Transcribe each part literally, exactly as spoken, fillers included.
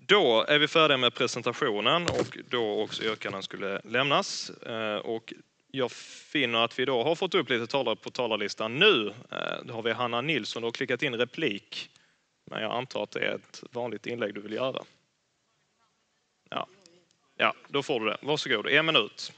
Då är vi färdiga med presentationen och då också yrkanden skulle lämnas. Och jag finner att vi då har fått upp lite talare på talarlistan nu. Då har vi Hanna Nilsson och klickat in replik. Men jag antar att det är ett vanligt inlägg du vill göra. Ja, ja då får du det. Varsågod, en minut.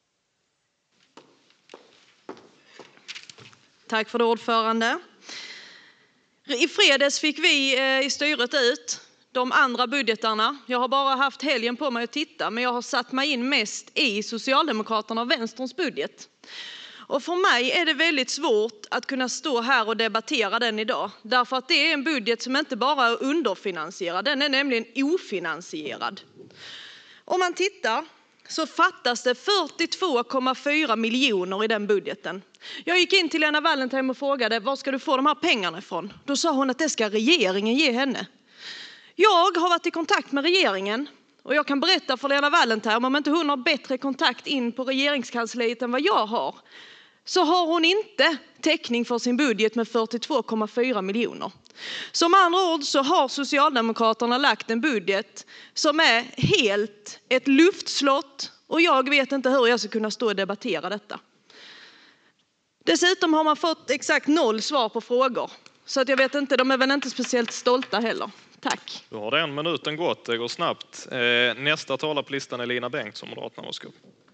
Tack för det, ordförande. I fredags fick vi i styret ut de andra budgetarna. Jag har bara haft helgen på mig att titta, men jag har satt mig in mest i Socialdemokraterna och Vänsterns budget. Och för mig är det väldigt svårt att kunna stå här och debattera den idag. Därför att det är en budget som inte bara är underfinansierad, den är nämligen ofinansierad. Om man tittar så fattas det fyrtiotvå komma fyra miljoner i den budgeten. Jag gick in till Lena Wallentheim och frågade, var ska du få de här pengarna ifrån? Då sa hon att det ska regeringen ge henne. Jag har varit i kontakt med regeringen och jag kan berätta för Lena Wallentheim, om inte hon har bättre kontakt in på regeringskansliet än vad jag har, så har hon inte täckning för sin budget med fyrtiotvå komma fyra miljoner. Som andra ord så har Socialdemokraterna lagt en budget som är helt ett luftslott och jag vet inte hur jag ska kunna stå och debattera detta. Dessutom har man fått exakt noll svar på frågor. Så att jag vet inte, de är väl inte speciellt stolta heller. Tack. Då har den minuten gått, det går snabbt. Nästa talare på listan är Lina Bengtsson, Moderaterna. Varsågod.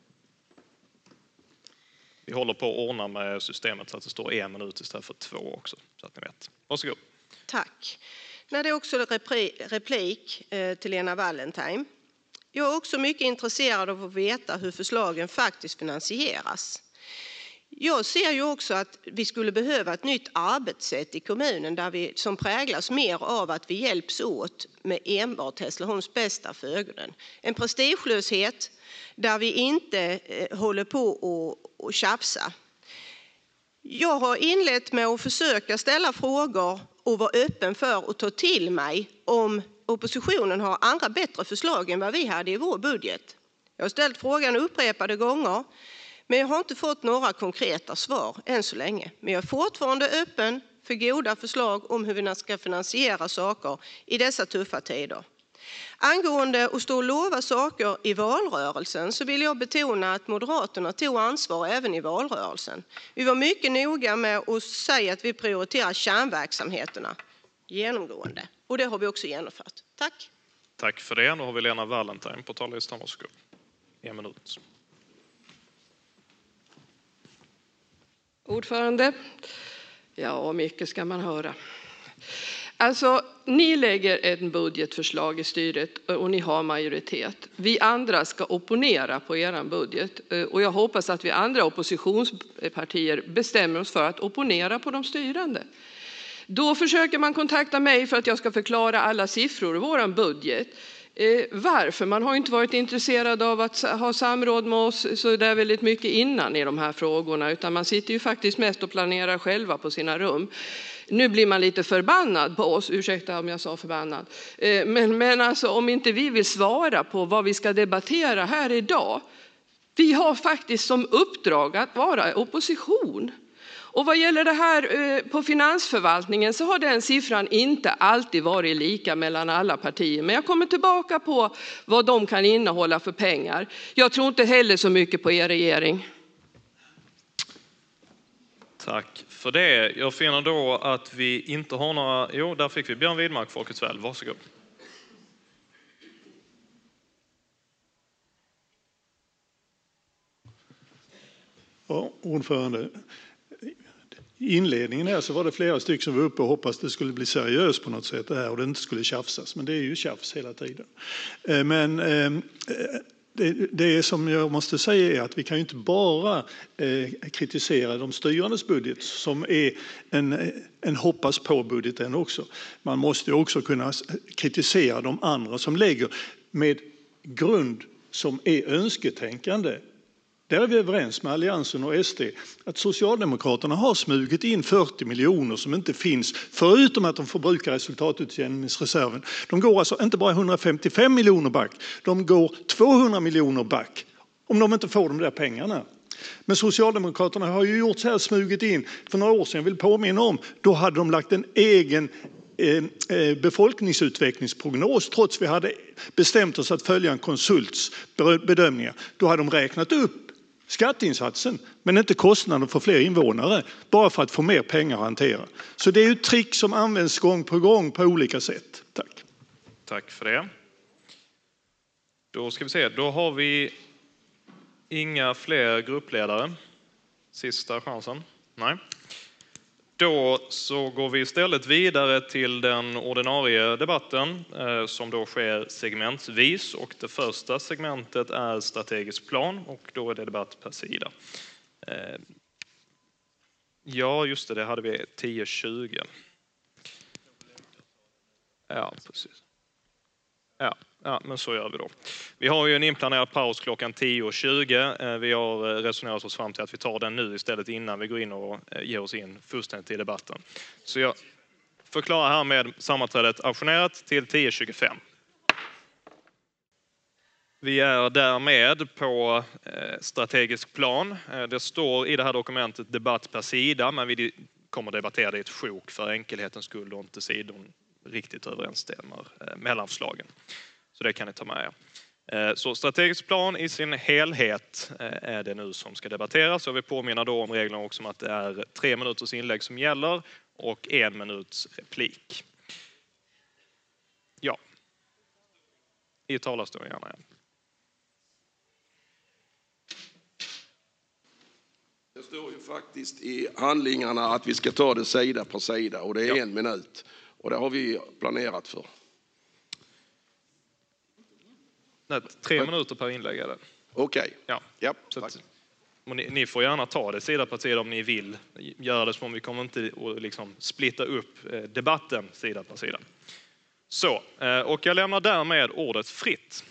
Vi håller på att ordna med systemet så att det står en minut istället för två också. Så att ni vet. Varsågod. Tack. När det är också repri- replik till Lena Wallentheim. Jag är också mycket intresserad av att veta hur förslagen faktiskt finansieras. Jag ser ju också att vi skulle behöva ett nytt arbetssätt i kommunen där vi, som präglas mer av att vi hjälps åt med enbart Hässleholms bästa för ögonen. En prestigelöshet där vi inte eh, håller på och, och tjafsa. Jag har inlett med att försöka ställa frågor och vara öppen för att ta till mig om oppositionen har andra bättre förslag än vad vi hade i vår budget. Jag har ställt frågan upprepade gånger. Men jag har inte fått några konkreta svar än så länge. Men jag är fortfarande öppen för goda förslag om hur vi ska finansiera saker i dessa tuffa tider. Angående att stå och lova saker i valrörelsen så vill jag betona att Moderaterna tog ansvar även i valrörelsen. Vi var mycket noga med att säga att vi prioriterar kärnverksamheterna genomgående. Och det har vi också genomfört. Tack. Tack för det. Nu har vi Lena Wallentheim på talarlistan. Varsågod. En minut. Ordförande, ja, mycket ska man höra. Alltså, ni lägger ett budgetförslag i styret och ni har majoritet. Vi andra ska opponera på er budget och jag hoppas att vi andra oppositionspartier bestämmer oss för att opponera på de styrande. Då försöker man kontakta mig för att jag ska förklara alla siffror i vår budget. Eh, varför? Man har inte varit intresserad av att ha samråd med oss så där väldigt mycket innan i de här frågorna, utan man sitter ju faktiskt mest och planerar själva på sina rum. Nu blir man lite förbannad på oss, ursäkta om jag sa förbannad, eh, men, men alltså om inte vi vill svara på vad vi ska debattera här idag. Vi har faktiskt som uppdrag att vara opposition. Och vad gäller det här på finansförvaltningen så har den siffran inte alltid varit lika mellan alla partier. Men jag kommer tillbaka på vad de kan innehålla för pengar. Jag tror inte heller så mycket på er regering. Tack för det. Jag finner då att vi inte har några... Jo, där fick vi Björn Widmark, Folkets väl. Varsågod. Ja, ordförande. I inledningen här så var det flera stycken som var uppe och hoppades det skulle bli seriöst på något sätt det här och det inte skulle tjafsas. Men det är ju tjafs hela tiden. Men det, det som jag måste säga är att vi kan ju inte bara kritisera de styrandes budget som är en, en hoppas på budgeten också. Man måste också kunna kritisera de andra som lägger med grund som är önsketänkande. Där är vi överens med Alliansen och S D att Socialdemokraterna har smugit in fyrtio miljoner som inte finns, förutom att de förbrukar resultatutjämningsreserven. De går alltså inte bara hundrafemtiofem miljoner back, de går tvåhundra miljoner back om de inte får de där pengarna. Men Socialdemokraterna har ju gjort så här, smugit in för några år sedan, jag vill påminna om, då hade de lagt en egen befolkningsutvecklingsprognos trots vi hade bestämt oss att följa en konsults bedömningar. Då hade de räknat upp skatteinsatsen men inte kostnaden för fler invånare bara för att få mer pengar att hantera. Så det är ju ett trick som används gång på gång på olika sätt. Tack. Tack för det. Då ska vi se, då har vi inga fler gruppledare. Sista chansen. Nej. Då så går vi istället vidare till den ordinarie debatten eh, som då sker segmentvis, och det första segmentet är strategisk plan och då är det debatt per sida. Eh, ja, just det, det hade vi tio tjugo. Ja, precis. Ja, ja, men så gör vi då. Vi har ju en inplanerad paus klockan tio tjugo. Vi har resonerat oss fram till att vi tar den nu istället innan vi går in och ger oss in fullständigt i debatten. Så jag förklarar här med sammanträdet ajournerat till tio tjugofem. Vi är därmed på strategisk plan. Det står i det här dokumentet debatt per sida, men vi kommer debattera det i ett sjok för enkelhetens skull och inte sidon riktigt överensstämmer mellan förslagen. Så det kan ni ta med er. Så strategisk plan i sin helhet är det nu som ska debatteras. Jag vill påminna då om reglerna också om att det är tre minuters inlägg som gäller och en minuts replik. Ja. I talarstolen gärna. Ja. Det står ju faktiskt i handlingarna att vi ska ta det sida per sida och det är ja. en minut. Och det har vi planerat för. Nej, tre minuter per inlägg är det. Okej. Okay. Ja. Ja, så att, ni, ni får gärna ta det sida per sida om ni vill. Gör det som om vi kommer inte att liksom splitta upp debatten sida per sida. Så, och jag lämnar därmed ordet fritt.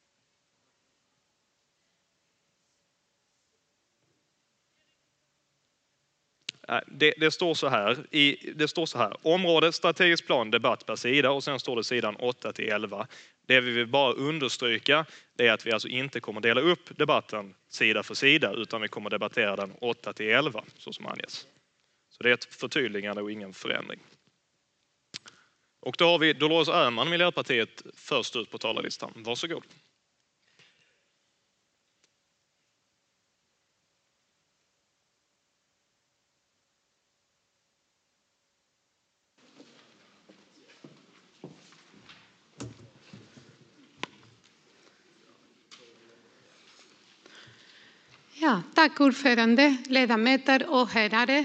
Det, det, står så här, i, det står så här, område, strategisk plan, debatt per sida och sen står det sidan åtta till elva. Det vi vill bara understryka är att vi alltså inte kommer dela upp debatten sida för sida utan vi kommer debattera den åtta till elva så som anges. Så det är ett förtydligande och ingen förändring. Och då har vi Dolores Öhman, Miljöpartiet, först ut på talarlistan. Varsågod. Ja, tack ordförande, ledamöter och herrar.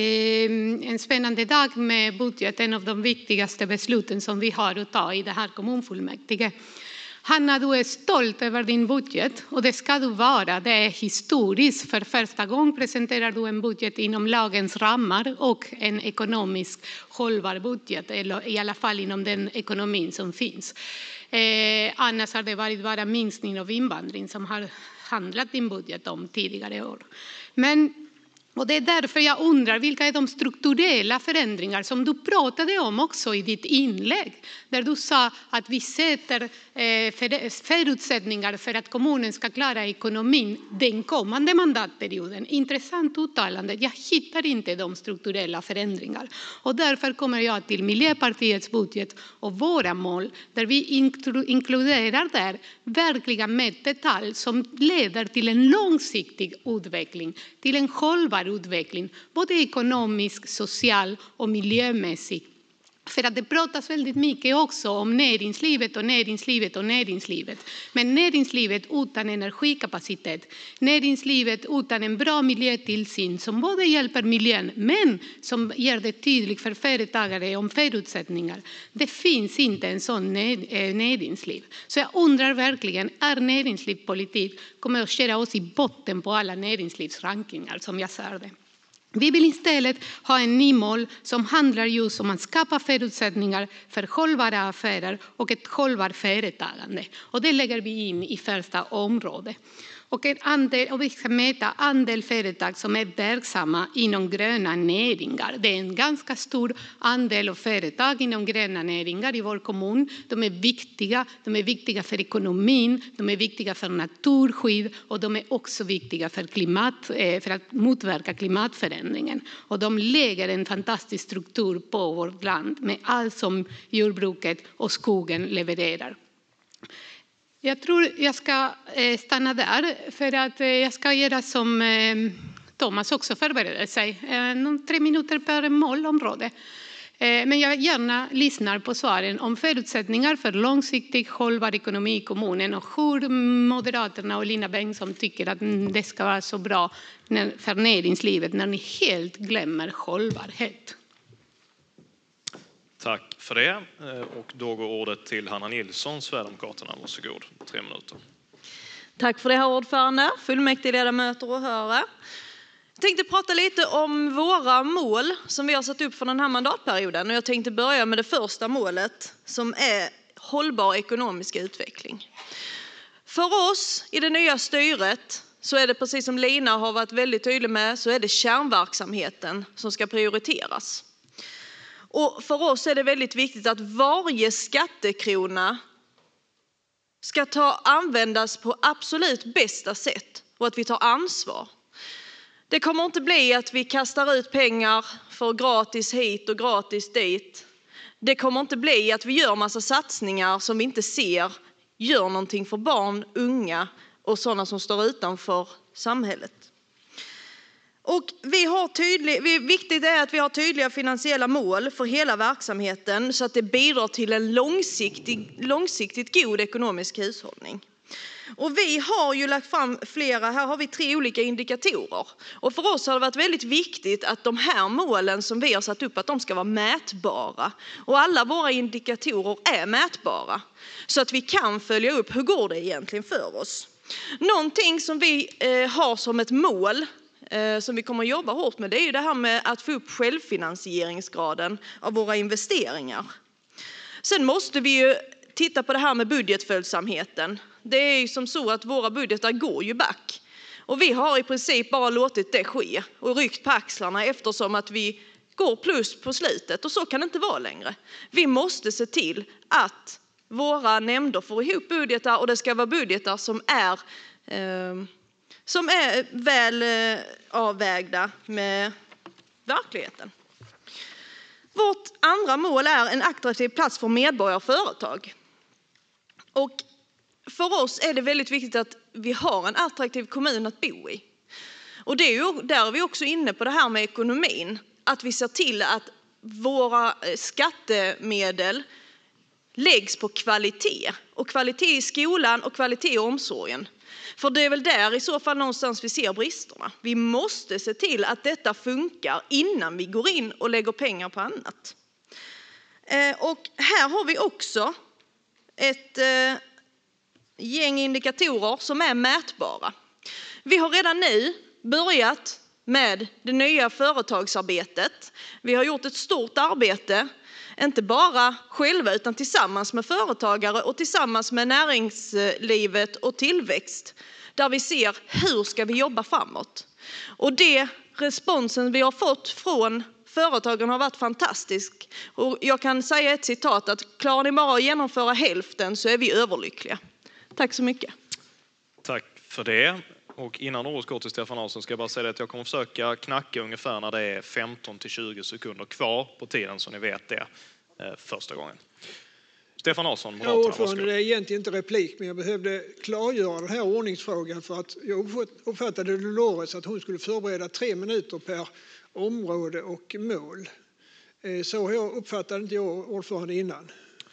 En spännande dag med budget, en av de viktigaste besluten som vi har att ta i det här kommunfullmäktige. Hanna, du är stolt över din budget och det ska du vara. Det är historiskt. För första gången presenterar du en budget inom lagens ramar och en ekonomisk hållbar budget, eller i alla fall inom den ekonomin som finns. Eh, annars har det varit bara minskning av invandring som har handlat din budget om tidigare år. Men, och det är därför jag undrar, vilka är de strukturella förändringar som du pratade om också i ditt inlägg? Där du sa att vi sätter eh, förutsättningar för att kommunen ska klara ekonomin den kommande mandatperioden. Intressant uttalande. Jag hittar inte de strukturella förändringar. Och därför kommer jag till Miljöpartiets budget och våra mål där vi inkluderar där verkliga mätdetalj som leder till en långsiktig utveckling, till en hållbar utveckling, både ekonomisk, social och miljömässigt. För att det pratas väldigt mycket också om näringslivet och näringslivet och näringslivet. Men näringslivet utan energikapacitet, näringslivet utan en bra miljötillsyn som både hjälper miljön men som ger det tydligt för företagare om förutsättningar. Det finns inte en sån näringsliv. Så jag undrar verkligen, är näringslivspolitik kommer att köra oss i botten på alla näringslivsrankingar som jag ser det? Vi vill istället ha en ny mål som handlar just om att skapa förutsättningar för hållbara affärer och ett hållbart företagande. Och det lägger vi in i första området. Och, en andel, och vi ska mäta andel företag som är verksamma inom gröna näringar. Det är en ganska stor andel av företag inom gröna näringar i vår kommun. De är viktiga, de är viktiga för ekonomin, de är viktiga för naturskydd och de är också viktiga för, klimat, för att motverka klimatförändringen. Och de lägger en fantastisk struktur på vårt land med allt som jordbruket och skogen levererar. Jag tror jag ska stanna där för att jag ska göra som Thomas också förbereder sig. Tre minuter per målområde. Men jag gärna lyssnar på svaren om förutsättningar för långsiktig hållbar ekonomi i kommunen och hur Moderaterna och Lina Bengtsson tycker att det ska vara så bra för näringslivet när ni helt glömmer hållbarhet. Tack för det. Och då går ordet till Hanna Nilsson, Sverigedemokraterna. Varsågod, tre minuter. Tack för det, herr ordförande, fullmäktigeledamöter och åhörare. Jag tänkte prata lite om våra mål som vi har satt upp för den här mandatperioden. Och jag tänkte börja med det första målet som är hållbar ekonomisk utveckling. För oss i det nya styret så är det, precis som Lina har varit väldigt tydlig med, så är det kärnverksamheten som ska prioriteras. Och för oss är det väldigt viktigt att varje skattekrona ska ta, användas på absolut bästa sätt och att vi tar ansvar. Det kommer inte bli att vi kastar ut pengar för gratis hit och gratis dit. Det kommer inte bli att vi gör massa satsningar som vi inte ser gör någonting för barn, unga och sådana som står utanför samhället. Och vi har tydlig, viktigt är att vi har tydliga finansiella mål för hela verksamheten så att det bidrar till en långsiktig, långsiktigt god ekonomisk hushållning. Och vi har ju lagt fram flera, här har vi tre olika indikatorer. Och för oss har det varit väldigt viktigt att de här målen som vi har satt upp, att de ska vara mätbara. Och alla våra indikatorer är mätbara. Så att vi kan följa upp hur går det egentligen för oss. Någonting som vi eh, har som ett mål eh, som vi kommer att jobba hårt med, det är ju det här med att få upp självfinansieringsgraden av våra investeringar. Sen måste vi ju titta på det här med budgetföljsamheten. Det är ju som så att våra budgetar går ju back. Och vi har i princip bara låtit det ske och ryckt på axlarna eftersom att vi går plus på slutet. Och så kan det inte vara längre. Vi måste se till att våra nämnder får ihop budgetar och det ska vara budgetar som är, eh, som är väl eh, avvägda med verkligheten. Vårt andra mål är en attraktiv plats för medborgare och företag. Och för oss är det väldigt viktigt att vi har en attraktiv kommun att bo i. Och det är ju, där är vi också inne på det här med ekonomin. Att vi ser till att våra skattemedel läggs på kvalitet. Och kvalitet i skolan och kvalitet i omsorgen. För det är väl där i så fall någonstans vi ser bristerna. Vi måste se till att detta funkar innan vi går in och lägger pengar på annat. Och här har vi också ett gäng indikatorer som är mätbara. Vi har redan nu börjat med det nya företagsarbetet. Vi har gjort ett stort arbete, inte bara själva utan tillsammans med företagare och tillsammans med näringslivet och tillväxt. Där vi ser hur ska vi jobba framåt. Och det responsen vi har fått från företagen har varit fantastisk. Och jag kan säga ett citat att klarar ni bara att genomföra hälften så är vi överlyckliga. Tack så mycket. Tack för det. Och innan ordet går till Stefan Hansson ska jag bara säga att jag kommer försöka knacka ungefär när det är femton till tjugo sekunder kvar på tiden så ni vet det eh, första gången. Stefan Hansson, Ja, ordförande, det är egentligen inte replik, men jag behövde klargöra den här ordningsfrågan för att jag uppfattade Dolores att hon skulle förbereda tre minuter per område och mål. Så jag uppfattade inte jag ordförande innan.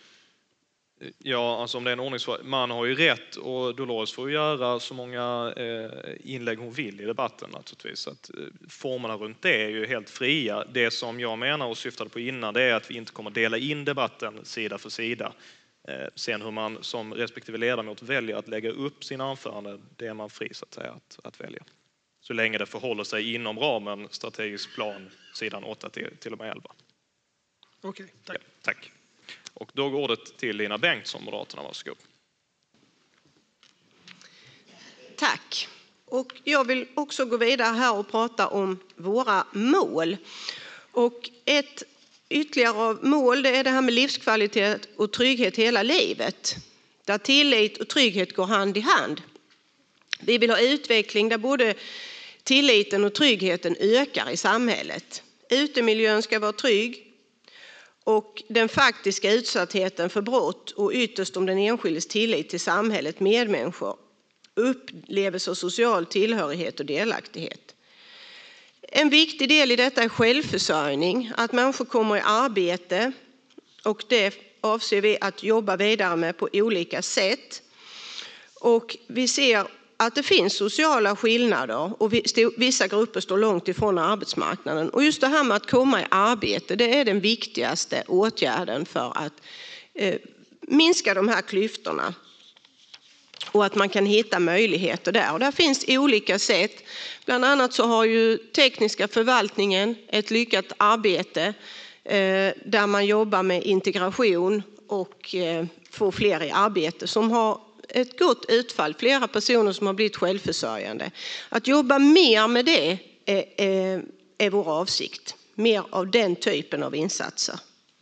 Ja, alltså om det är en ordningsfråga. Man har ju rätt och Dolores får göra så många eh, inlägg hon vill i debatten naturligtvis. Så att, eh, formerna runt det är ju helt fria. Det som jag menar och syftade på innan det är att vi inte kommer dela in debatten sida för sida. Eh, sen hur man som respektive ledamot väljer att lägga upp sina anföranden, det är man fri så att säga att, att välja. Så länge det förhåller sig inom ramen strategisk plan sidan åtta till, till och med elva. Okej, okay, tack. Ja, tack. Och då går ordet till Lina Bengtsson, Moderaterna. Varsågod. Tack. Och jag vill också gå vidare här och prata om våra mål. Och ett ytterligare av mål, det är det här med livskvalitet och trygghet hela livet. Där tillit och trygghet går hand i hand. Vi vill ha utveckling där både tilliten och tryggheten ökar i samhället. Utemiljön ska vara trygg och den faktiska utsattheten för brott och ytterst om den enskildes tillit till samhället, medmänniskor, upplevelse av social tillhörighet och delaktighet. En viktig del i detta är självförsörjning, att människor kommer i arbete, och det avser vi att jobba vidare med på olika sätt. Och vi ser att det finns sociala skillnader och vissa grupper står långt ifrån arbetsmarknaden. Och just det här med att komma i arbete, det är den viktigaste åtgärden för att eh, minska de här klyftorna. Och att man kan hitta möjligheter där. Och där finns olika sätt. Bland annat så har ju tekniska förvaltningen ett lyckat arbete eh, där man jobbar med integration och eh, får fler i arbete som har ett gott utfall. Flera personer som har blivit självförsörjande. Att jobba mer med det är, är, är vår avsikt. Mer av den typen av insatser.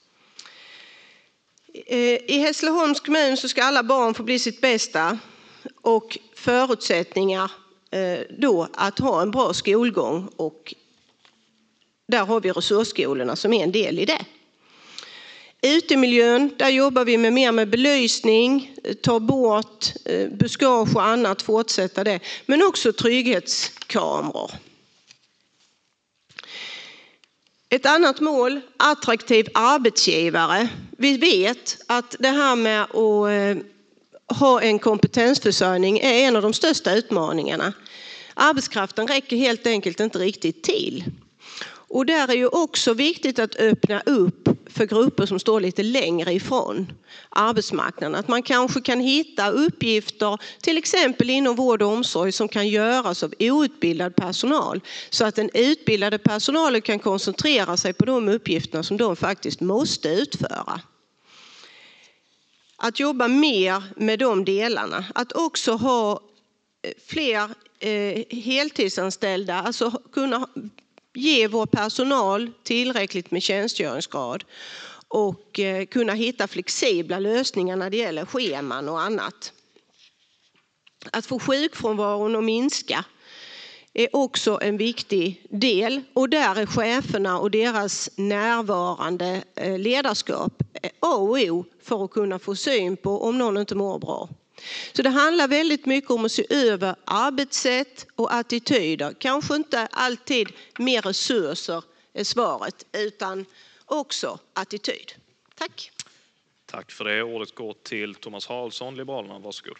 I Hässleholms kommun så ska alla barn få bli sitt bästa och förutsättningar då att ha en bra skolgång, och där har vi resursskolorna som är en del i det. Utemiljön, där jobbar vi med mer med belysning, ta bort buskage och annat, fortsätta det, men också trygghetskameror. Ett annat mål, attraktiv arbetsgivare. Vi vet att det här med att ha en kompetensförsörjning är en av de största utmaningarna. Arbetskraften räcker helt enkelt inte riktigt till. Och där är ju också viktigt att öppna upp för grupper som står lite längre ifrån arbetsmarknaden. Att man kanske kan hitta uppgifter, till exempel inom vård och omsorg, som kan göras av outbildad personal. Så att den utbildade personalen kan koncentrera sig på de uppgifterna som de faktiskt måste utföra. Att jobba mer med de delarna. Att också ha fler eh, heltidsanställda, alltså kunna ge vår personal tillräckligt med tjänstgöringsgrad och eh, kunna hitta flexibla lösningar när det gäller scheman och annat. Att få sjukfrånvaron att minska är också en viktig del, och där är cheferna och deras närvarande ledarskap A och O för att kunna få syn på om någon inte mår bra. Så det handlar väldigt mycket om att se över arbetssätt och attityder. Kanske inte alltid mer resurser är svaret, utan också attityd. Tack. Tack för det. Ordet går till Thomas Haraldsson, Liberalerna. Varsågod.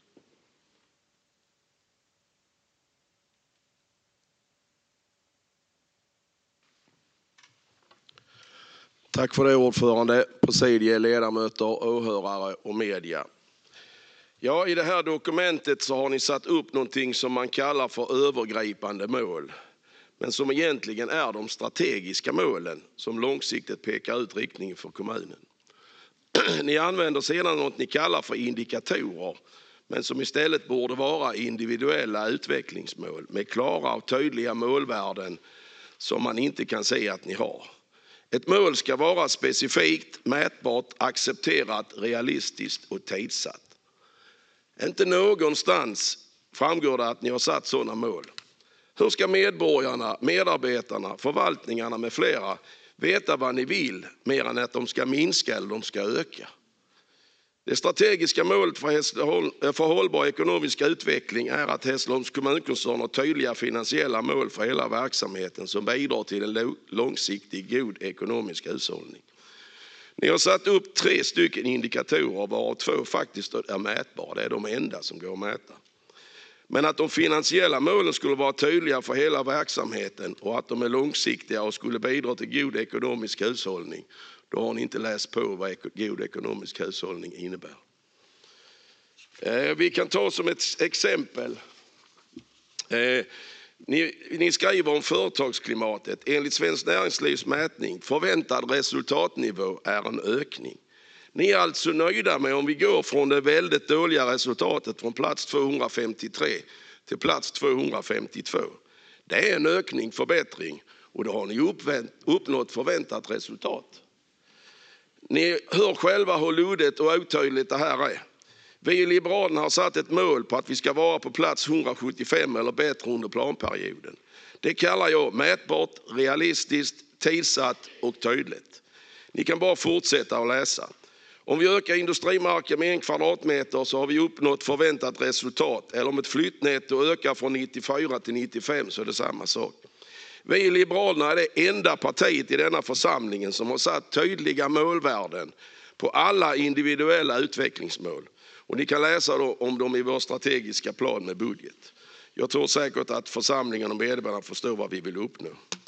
Tack för det, ordförande, presidie, ledamöter, åhörare och media. Ja, i det här dokumentet så har ni satt upp någonting som man kallar för övergripande mål, men som egentligen är de strategiska målen som långsiktigt pekar ut riktningen för kommunen. Ni använder sedan något ni kallar för indikatorer, men som istället borde vara individuella utvecklingsmål med klara och tydliga målvärden som man inte kan se att ni har. Ett mål ska vara specifikt, mätbart, accepterat, realistiskt och tidsatt. Inte någonstans framgår det att ni har satt sådana mål. Hur ska medborgarna, medarbetarna, förvaltningarna med flera veta vad ni vill mer än att de ska minska eller de ska öka? Det strategiska målet för, för hållbar ekonomisk utveckling är att Hässleholms kommunkoncern har tydliga finansiella mål för hela verksamheten som bidrar till en långsiktig god ekonomisk hushållning. Ni har satt upp tre stycken indikatorer, varav två faktiskt är mätbara. Det är de enda som går att mäta. Men att de finansiella målen skulle vara tydliga för hela verksamheten och att de är långsiktiga och skulle bidra till god ekonomisk hushållning, då har ni inte läst på vad god ekonomisk hushållning innebär. Vi kan ta som ett exempel. Ni, ni skriver om företagsklimatet. Enligt Svenskt Näringslivs mätning förväntad resultatnivå är en ökning. Ni är alltså nöjda med om vi går från det väldigt dåliga resultatet från plats tvåhundrafemtiotre till plats tvåhundrafemtiotvå. Det är en ökning, förbättring, och då har ni uppnått förväntat resultat. Ni hör själva hur luddigt och otydligt det här är. Vi i Liberalerna har satt ett mål på att vi ska vara på plats hundrasjuttiofem eller bättre under planperioden. Det kallar jag mätbart, realistiskt, tidsatt och tydligt. Ni kan bara fortsätta att läsa. Om vi ökar industrimarken med en kvadratmeter så har vi uppnått förväntat resultat. Eller om ett flyttnetto ökar från nittiofyra till nittiofem så är det samma sak. Vi i Liberalerna är det enda partiet i denna församlingen som har satt tydliga målvärden på alla individuella utvecklingsmål. Och ni kan läsa då om dem i vår strategiska plan med budget. Jag tror säkert att församlingen och medborgarna förstår vad vi vill uppnå.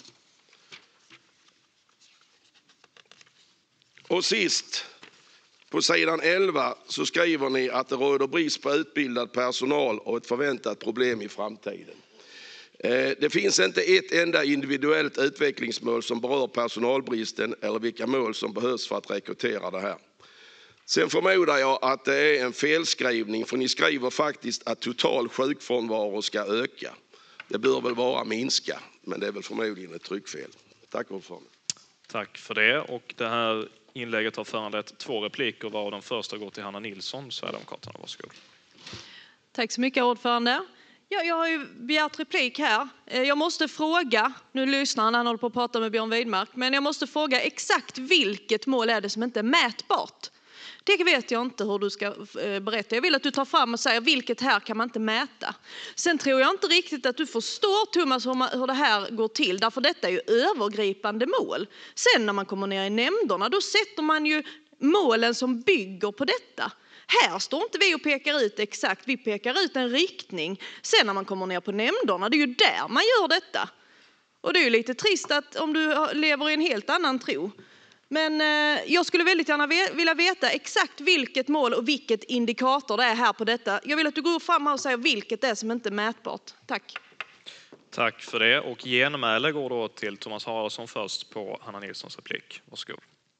Och sist, på sidan elva så skriver ni att det råder brist på utbildad personal och ett förväntat problem i framtiden. Det finns inte ett enda individuellt utvecklingsmål som berör personalbristen eller vilka mål som behövs för att rekrytera det här. Sen förmodar jag att det är en felskrivning, för ni skriver faktiskt att total sjukfrånvaro ska öka. Det bör väl vara minska, men det är väl förmodligen ett tryckfel. Tack ordförande. Tack för det. Och det här inlägget har föranlett två repliker, varav den första går till Hanna Nilsson, Sverigedemokraterna. Varsågod. Tack så mycket, ordförande. Ja, jag har ju begärt replik här. Jag måste fråga, nu lyssnar han, han håller på att prata med Björn Widmark, men jag måste fråga exakt vilket mål är det som inte är mätbart? Det vet jag inte hur du ska berätta. Jag vill att du tar fram och säger vilket här kan man inte mäta. Sen tror jag inte riktigt att du förstår, Thomas, hur, man, hur det här går till. Därför detta är ju övergripande mål. Sen när man kommer ner i nämnderna, då sätter man ju målen som bygger på detta. Här står inte vi och pekar ut exakt, vi pekar ut en riktning. Sen när man kommer ner på nämnderna, det är ju där man gör detta. Och det är ju lite trist att om du lever i en helt annan tro. Men eh, jag skulle väldigt gärna ve- vilja veta exakt vilket mål och vilket indikator det är här på detta. Jag vill att du går fram här och säger vilket det är som inte är mätbart. Tack. Tack för det. Och genmäle går då till Thomas Haraldsson först på Hanna Nilssons replik. Varsågod.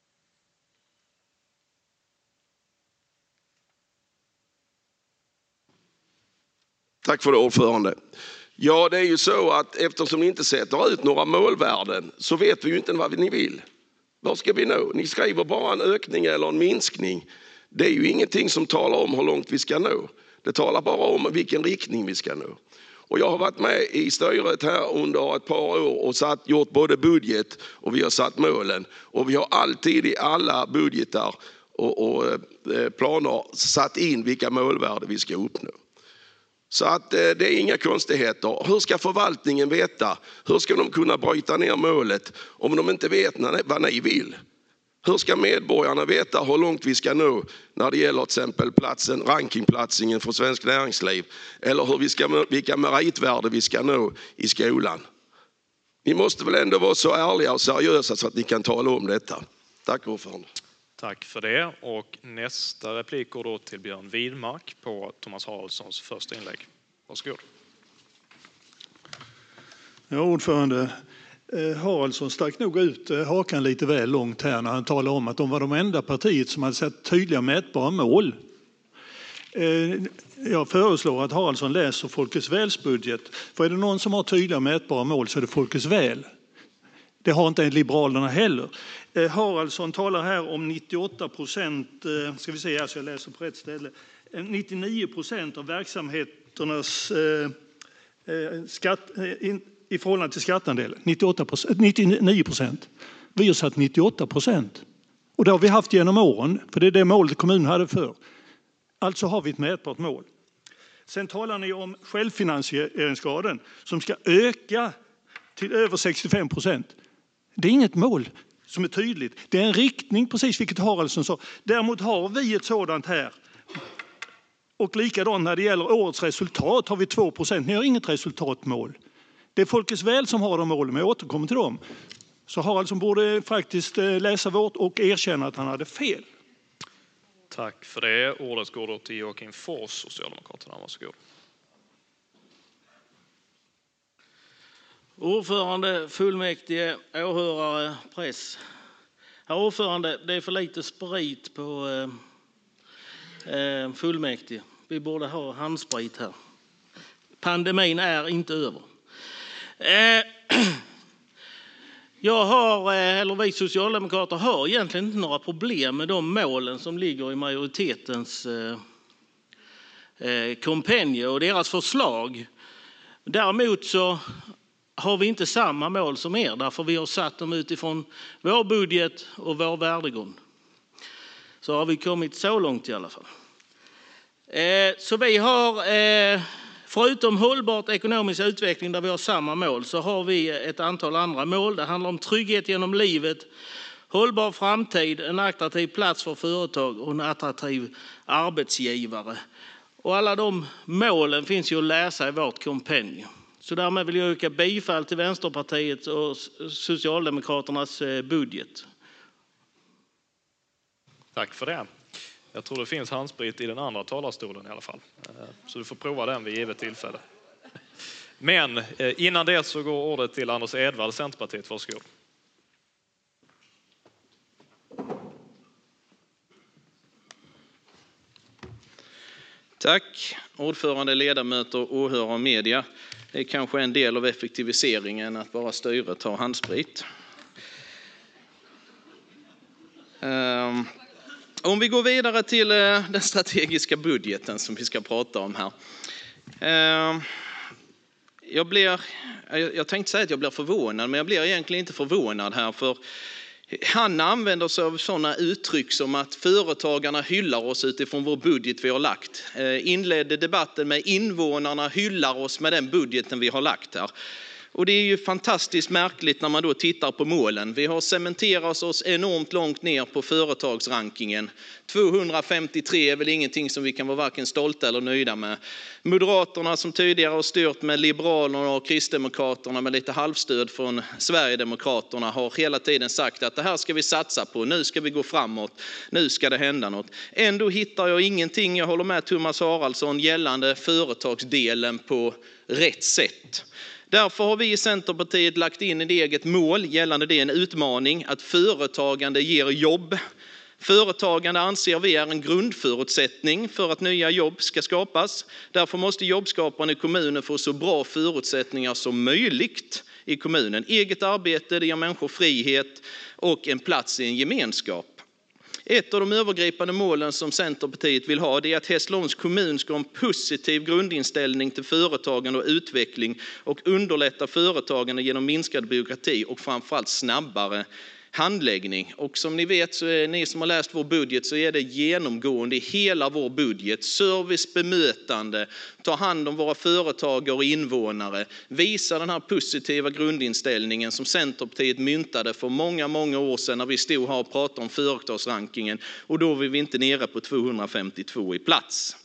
Tack för det, ordförande. Ja, det är ju så att eftersom ni inte sätter ut några målvärden så vet vi ju inte vad ni vill. Vad ska vi nå? Ni skriver bara en ökning eller en minskning. Det är ju ingenting som talar om hur långt vi ska nå. Det talar bara om vilken riktning vi ska nå. Och jag har varit med i styret här under ett par år och satt, gjort både budget och vi har satt målen. Och vi har alltid i alla budgetar och, och planer satt in vilka målvärden vi ska uppnå. Så att det är inga konstigheter. Hur ska förvaltningen veta? Hur ska de kunna bryta ner målet om de inte vet vad ni vill? Hur ska medborgarna veta hur långt vi ska nå när det gäller till exempel platsen, rankingplatsningen för svensk näringsliv? Eller hur vi ska, vilka meritvärden vi ska nå i skolan? Ni måste väl ändå vara så ärliga och seriösa så att ni kan tala om detta. Tack ordförande. Tack för det. Och nästa replik går då till Björn Widmark på Thomas Haraldssons första inlägg. Varsågod. Ja, ordförande. Haraldsson stack nog ut hakan lite väl långt här när han talade om att de var de enda partiet som hade sett tydliga mätbara mål. Jag föreslår att Haraldsson läser Folkets Väls budget. För är det någon som har tydliga mätbara mål så är det Folkets Väl. Det har inte Liberalerna heller. Haraldsson talar här om nittioåtta procent, ska vi se här så jag läser på rätt ställe, nittionio procent av verksamheternas skatt i förhållande till skattandelen. nittioåtta procent, nittionio procent. Vi har satt nittioåtta procent. Och det har vi haft genom åren, för det är det målet kommunen hade för. Alltså har vi ett mätbart mål. Sen talar ni om självfinansieringsgraden som ska öka till över sextiofem procent. Det är inget mål som är tydligt. Det är en riktning, precis vilket Haraldsson sa. Däremot har vi ett sådant här. Och likadant när det gäller årets resultat har vi två procent. Ni har inget resultatmål. Det är Folkets Väl som har de målen, men jag återkommer till dem. Så Haraldsson borde faktiskt läsa vårt och erkänna att han hade fel. Tack för det. Ordet går då till Joakim Fors, Socialdemokraterna. Varsågod. Ordförande, fullmäktige, åhörare, press. Herr ordförande, det är för lite sprit på eh, fullmäktige. Vi borde ha handsprit här. Pandemin är inte över. Eh, jag har, eller vi socialdemokrater har egentligen inte några problem med de målen som ligger i majoritetens eh, kompendium och deras förslag. Däremot så har vi inte samma mål som er, därför vi har satt dem utifrån vår budget och vår värdegrund. Så har vi kommit så långt i alla fall. Eh, så vi har, eh, förutom hållbart ekonomisk utveckling där vi har samma mål, så har vi ett antal andra mål. Det handlar om trygghet genom livet, hållbar framtid, en attraktiv plats för företag och en attraktiv arbetsgivare. Och alla de målen finns ju att läsa i vårt kompendium. Så därmed vill jag yrka bifall till Vänsterpartiet och Socialdemokraternas budget. Tack för det. Jag tror det finns handsprit i den andra talarstolen i alla fall. Så du får prova den vid givet tillfälle. Men innan det så går ordet till Anders Edvall, Centerpartiet. Varsågod. Tack, ordförande, ledamöter, åhörare och media. Det är kanske en del av effektiviseringen att bara styret har handsprit. Um, om vi går vidare till uh, den strategiska budgeten som vi ska prata om här. Uh, jag, blir, jag, jag tänkte säga att jag blir förvånad, men jag blir egentligen inte förvånad här, för han använder sig av sådana uttryck som att företagarna hyllar oss utifrån vår budget vi har lagt. Eh, inledde debatten med invånarna hyllar oss med den budgeten vi har lagt här. Och det är ju fantastiskt märkligt när man då tittar på målen. Vi har cementerat oss enormt långt ner på företagsrankingen. tvåhundrafemtiotre är väl ingenting som vi kan vara varken stolta eller nöjda med. Moderaterna som tidigare har styrt med Liberalerna och Kristdemokraterna med lite halvstöd från Sverigedemokraterna har hela tiden sagt att det här ska vi satsa på. Nu ska vi gå framåt. Nu ska det hända något. Ändå hittar jag ingenting, jag håller med Thomas Haraldsson, gällande företagsdelen på rätt sätt. Därför har vi i Centerpartiet lagt in ett eget mål gällande det, en utmaning, att företagande ger jobb. Företagande anser vi är en grundförutsättning för att nya jobb ska skapas. Därför måste jobbskaparna i kommunen få så bra förutsättningar som möjligt i kommunen. Eget arbete, det ger människor frihet och en plats i en gemenskap. Ett av de övergripande målen som Centerpartiet vill ha, det är att Hässleholms kommun ska ha en positiv grundinställning till företagande och utveckling och underlätta företagande genom minskad byråkrati och framförallt snabbare handläggning. Och som ni vet, så är ni som har läst vår budget, så är det genomgående i hela vår budget. Service, bemötande, ta hand om våra företagare och invånare. Visa den här positiva grundinställningen som Centerpartiet myntade för många, många år sedan när vi stod här och pratade om företagsrankingen. Och då var vi inte nere på tvåhundrafemtiotvå i plats.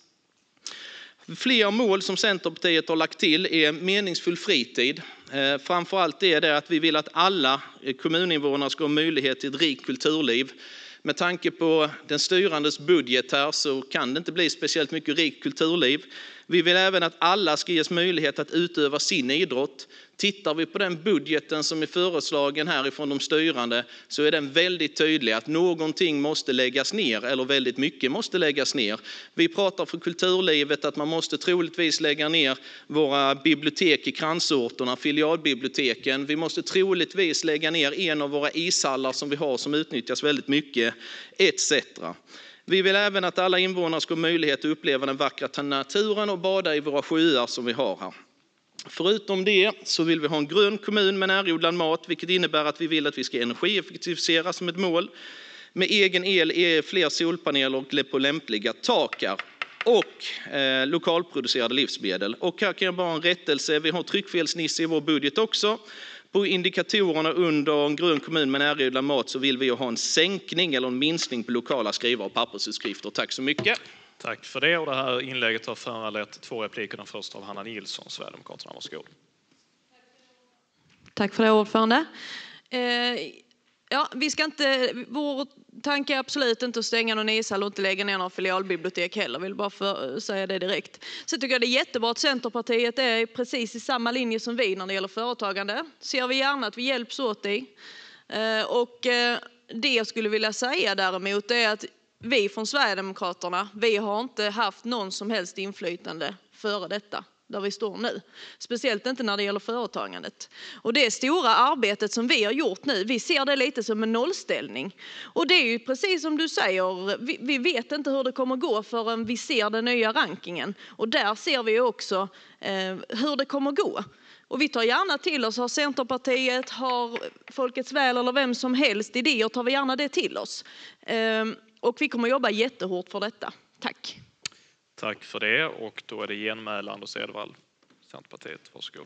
Fler mål som Centerpartiet har lagt till är meningsfull fritid. Framförallt är det att vi vill att alla kommuninvånare ska ha möjlighet till ett rikt kulturliv. Med tanke på den styrandes budget här så kan det inte bli speciellt mycket rikt kulturliv. Vi vill även att alla ska ges möjlighet att utöva sin idrott. Tittar vi på den budgeten som är föreslagen härifrån de styrande så är den väldigt tydlig att någonting måste läggas ner, eller väldigt mycket måste läggas ner. Vi pratar för kulturlivet att man måste troligtvis lägga ner våra bibliotek i kransorterna, filialbiblioteken. Vi måste troligtvis lägga ner en av våra ishallar som vi har som utnyttjas väldigt mycket, et cetera. Vi vill även att alla invånare ska ha möjlighet att uppleva den vackra naturen och bada i våra sjöar som vi har här. Förutom det så vill vi ha en grön kommun med närodlad mat, vilket innebär att vi vill att vi ska energieffektivisera som ett mål. Med egen el, fler solpaneler på lämpliga takar och eh, lokalproducerade livsmedel. Och här kan jag bara en rättelse, vi har tryckfelsnisse i vår budget också. På indikatorerna under en grön kommun med närodlad mat så vill vi ha en sänkning eller en minskning på lokala skrivar och pappersutskrifter. Tack så mycket. Tack för det, och det här inlägget har föranlett två repliker. Den första av Hanna Nilsson, Sverigedemokraterna. Varsågod. Tack för det, ordförande. Eh, ja, vi ska inte, vår tanke är absolut inte att stänga någon ishall och inte lägga ner några filialbibliotek heller. Vill bara för, säga det direkt. Så tycker jag det är jättebra att Centerpartiet är precis i samma linje som vi när det gäller företagande. Ser vi gärna att vi hjälps åt i. Eh, och eh, det jag skulle vilja säga däremot är att vi från Sverigedemokraterna, vi har inte haft någon som helst inflytande före detta. där vi står nu. Speciellt inte när det gäller företagandet. Och det stora arbetet som vi har gjort nu, vi ser det lite som en nollställning. Och det är ju precis som du säger, vi, vi vet inte hur det kommer gå förrän vi ser den nya rankingen. Och där ser vi också eh, hur det kommer gå. Och vi tar gärna till oss, har Centerpartiet, har Folkets väl eller vem som helst idéer, tar vi gärna det till oss. Eh, och vi kommer jobba jättehårt för detta. Tack. Tack för det, och då är det genmäle Anders Edvall, Centerpartiet. Varsågod.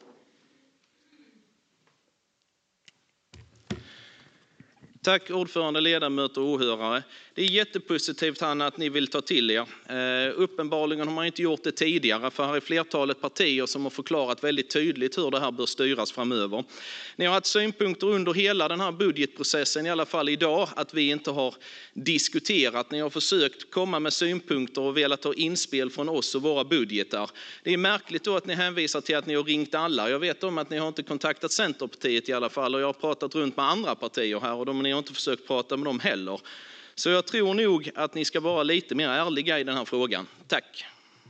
Tack ordförande, ledamöter och åhörare. Det är jättepositivt, Hanna, att ni vill ta till er. Eh, uppenbarligen har man inte gjort det tidigare, för här är flertalet partier som har förklarat väldigt tydligt hur det här bör styras framöver. Ni har haft synpunkter under hela den här budgetprocessen, i alla fall idag, att vi inte har diskuterat. Ni har försökt komma med synpunkter och velat ha inspel från oss och våra budgetar. Det är märkligt då att ni hänvisar till att ni har ringt alla. Jag vet om att ni har inte kontaktat Centerpartiet i alla fall, och jag har pratat runt med andra partier här och de, ni har inte försökt prata med dem heller. Så jag tror nog att ni ska vara lite mer ärliga i den här frågan. Tack.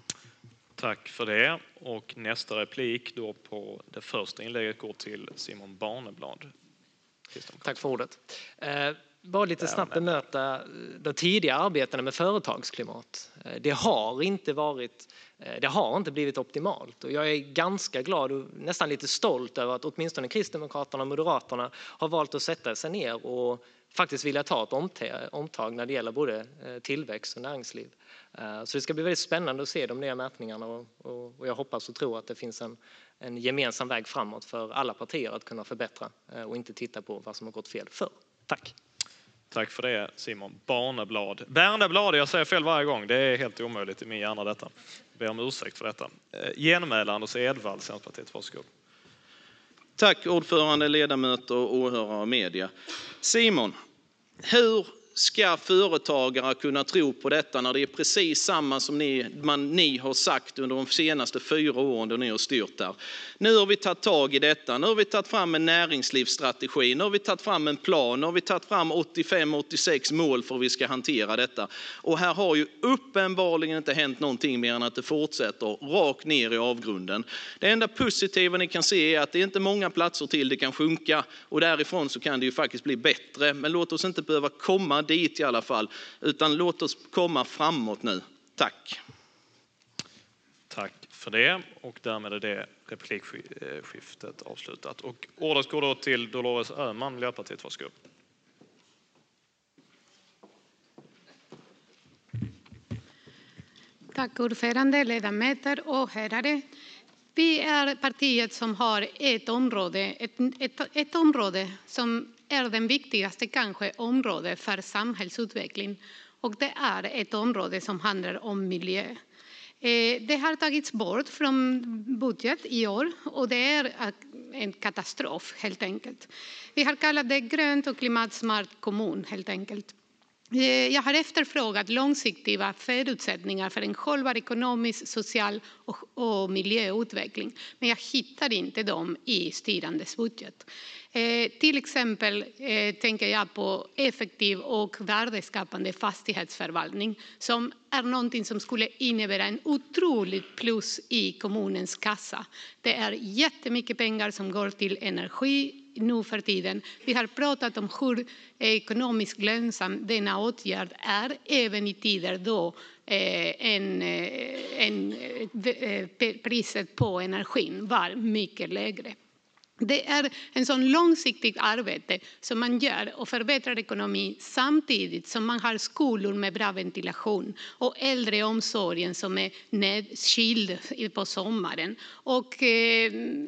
Tack för det. Och nästa replik då på det första inlägget går till Simon Barneblad. Tack för ordet. Eh, bara lite snabbt bemöta de tidiga arbetena med företagsklimat. Eh, det har inte varit, eh, det har inte blivit optimalt. Och jag är ganska glad och nästan lite stolt över att åtminstone Kristdemokraterna och Moderaterna har valt att sätta sig ner och faktiskt vilja ta ett omtag när det gäller både tillväxt och näringsliv. Så det ska bli väldigt spännande att se de nya mätningarna, och, och, och jag hoppas och tror att det finns en, en gemensam väg framåt för alla partier att kunna förbättra och inte titta på vad som har gått fel för. Tack. Tack för det, Simon. Barneblad. Barneblad, jag säger fel varje gång. Det är helt omöjligt i min hjärna detta. Jag ber om ursäkt för detta. Genmäle Anders Edvall, Centerpartiet. Varsågod. Tack ordförande, ledamöter, åhörare och media. Simon, hur ska företagare kunna tro på detta när det är precis samma som ni, man, ni har sagt under de senaste fyra åren då ni har styrt där? Nu har vi tagit tag i detta. Nu har vi tagit fram en näringslivsstrategi. Nu har vi tagit fram en plan. Nu har vi tagit fram åttiofem åttiosex mål för hur vi ska hantera detta. Och här har ju uppenbarligen inte hänt någonting mer än att det fortsätter rakt ner i avgrunden. Det enda positiva ni kan se är att det är inte många platser till det kan sjunka. Och därifrån så kan det ju faktiskt bli bättre. Men låt oss inte behöva komma dit i alla fall, utan låt oss komma framåt nu. Tack. Tack för det, och därmed är det replikskiftet avslutat. Och ordet går då till Dolores Öhman, Miljöpartiet. Varsågod. Tack ordförande, ledamöter och herrar. Vi är partiet som har ett område, ett, ett, ett område som är den viktigaste kanske område för samhällsutveckling, och det är ett område som handlar om miljö. Det har tagits bort från budget i år, och det är en katastrof helt enkelt. Vi har kallat det grönt och klimatsmart kommun helt enkelt. Jag har efterfrågat långsiktiga förutsättningar för en hållbar ekonomisk, social och, och miljöutveckling, men jag hittar inte dem i styrandes budget. Eh, till exempel eh, tänker jag på effektiv och värdeskapande fastighetsförvaltning, som är någonting som skulle innebära en otroligt plus i kommunens kassa. Det är jättemycket pengar som går till energi nu för tiden. Vi har pratat om hur ekonomiskt lönsam denna åtgärd är, även i tider då eh, en, en, eh, priset på energin var mycket lägre. Det är en sån långsiktigt arbete som man gör och förbättrar ekonomin samtidigt som man har skolor med bra ventilation och äldreomsorgen som är nedkyld på sommaren och eh,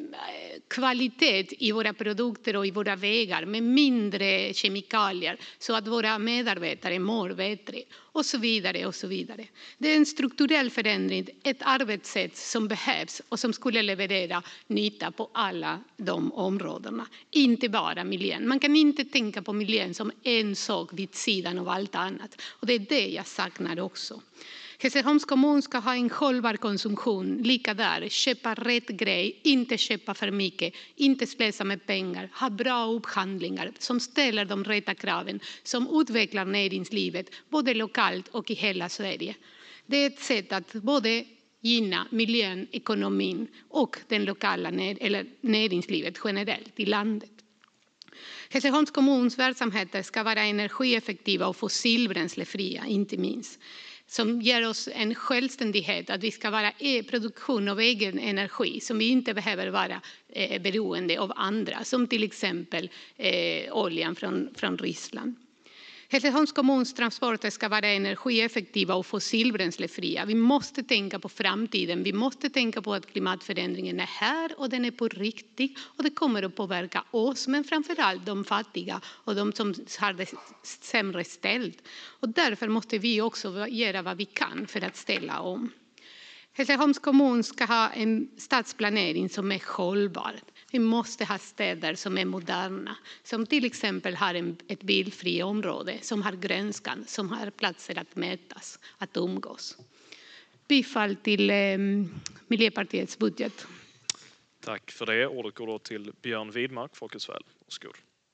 kvalitet i våra produkter och i våra vägar med mindre kemikalier så att våra medarbetare mår bättre och så vidare och så vidare. Det är en strukturell förändring, ett arbetssätt som behövs och som skulle leverera nytta på alla de områdena, inte bara miljön. Man kan inte tänka på miljön som en sak vid sidan av allt annat, och det är det jag saknar också. Hässleholms kommun ska ha en hållbar konsumtion, lika där, köpa rätt grej, inte köpa för mycket, inte slösa med pengar, ha bra upphandlingar som ställer de rätta kraven, som utvecklar näringslivet både lokalt och i hela Sverige. Det är ett sätt att både gynna miljön, ekonomin och den lokala eller näringslivet generellt i landet. Hässleholms kommuns verksamheter ska vara energieffektiva och fossilbränslefria, inte minst, som ger oss en självständighet att vi ska vara produktion av egen energi, som vi inte behöver vara eh, beroende av andra, som till exempel eh, oljan från, från Ryssland. Hässleholms kommuns transporter ska vara energieffektiva och fossilbränslefria. Vi måste tänka på framtiden. Vi måste tänka på att klimatförändringen är här och den är på riktigt. Och det kommer att påverka oss, men framförallt de fattiga och de som har det sämre ställt. Och därför måste vi också göra vad vi kan för att ställa om. Hässleholms kommun ska ha en stadsplanering som är hållbar. Vi måste ha städer som är moderna, som till exempel har en, ett bilfri område, som har grönskan, som har platser att mötas, att umgås. Bifall till eh, Miljöpartiets budget. Tack för det. Ordet går då till Björn Widmark, Folkets väl. Varsågod.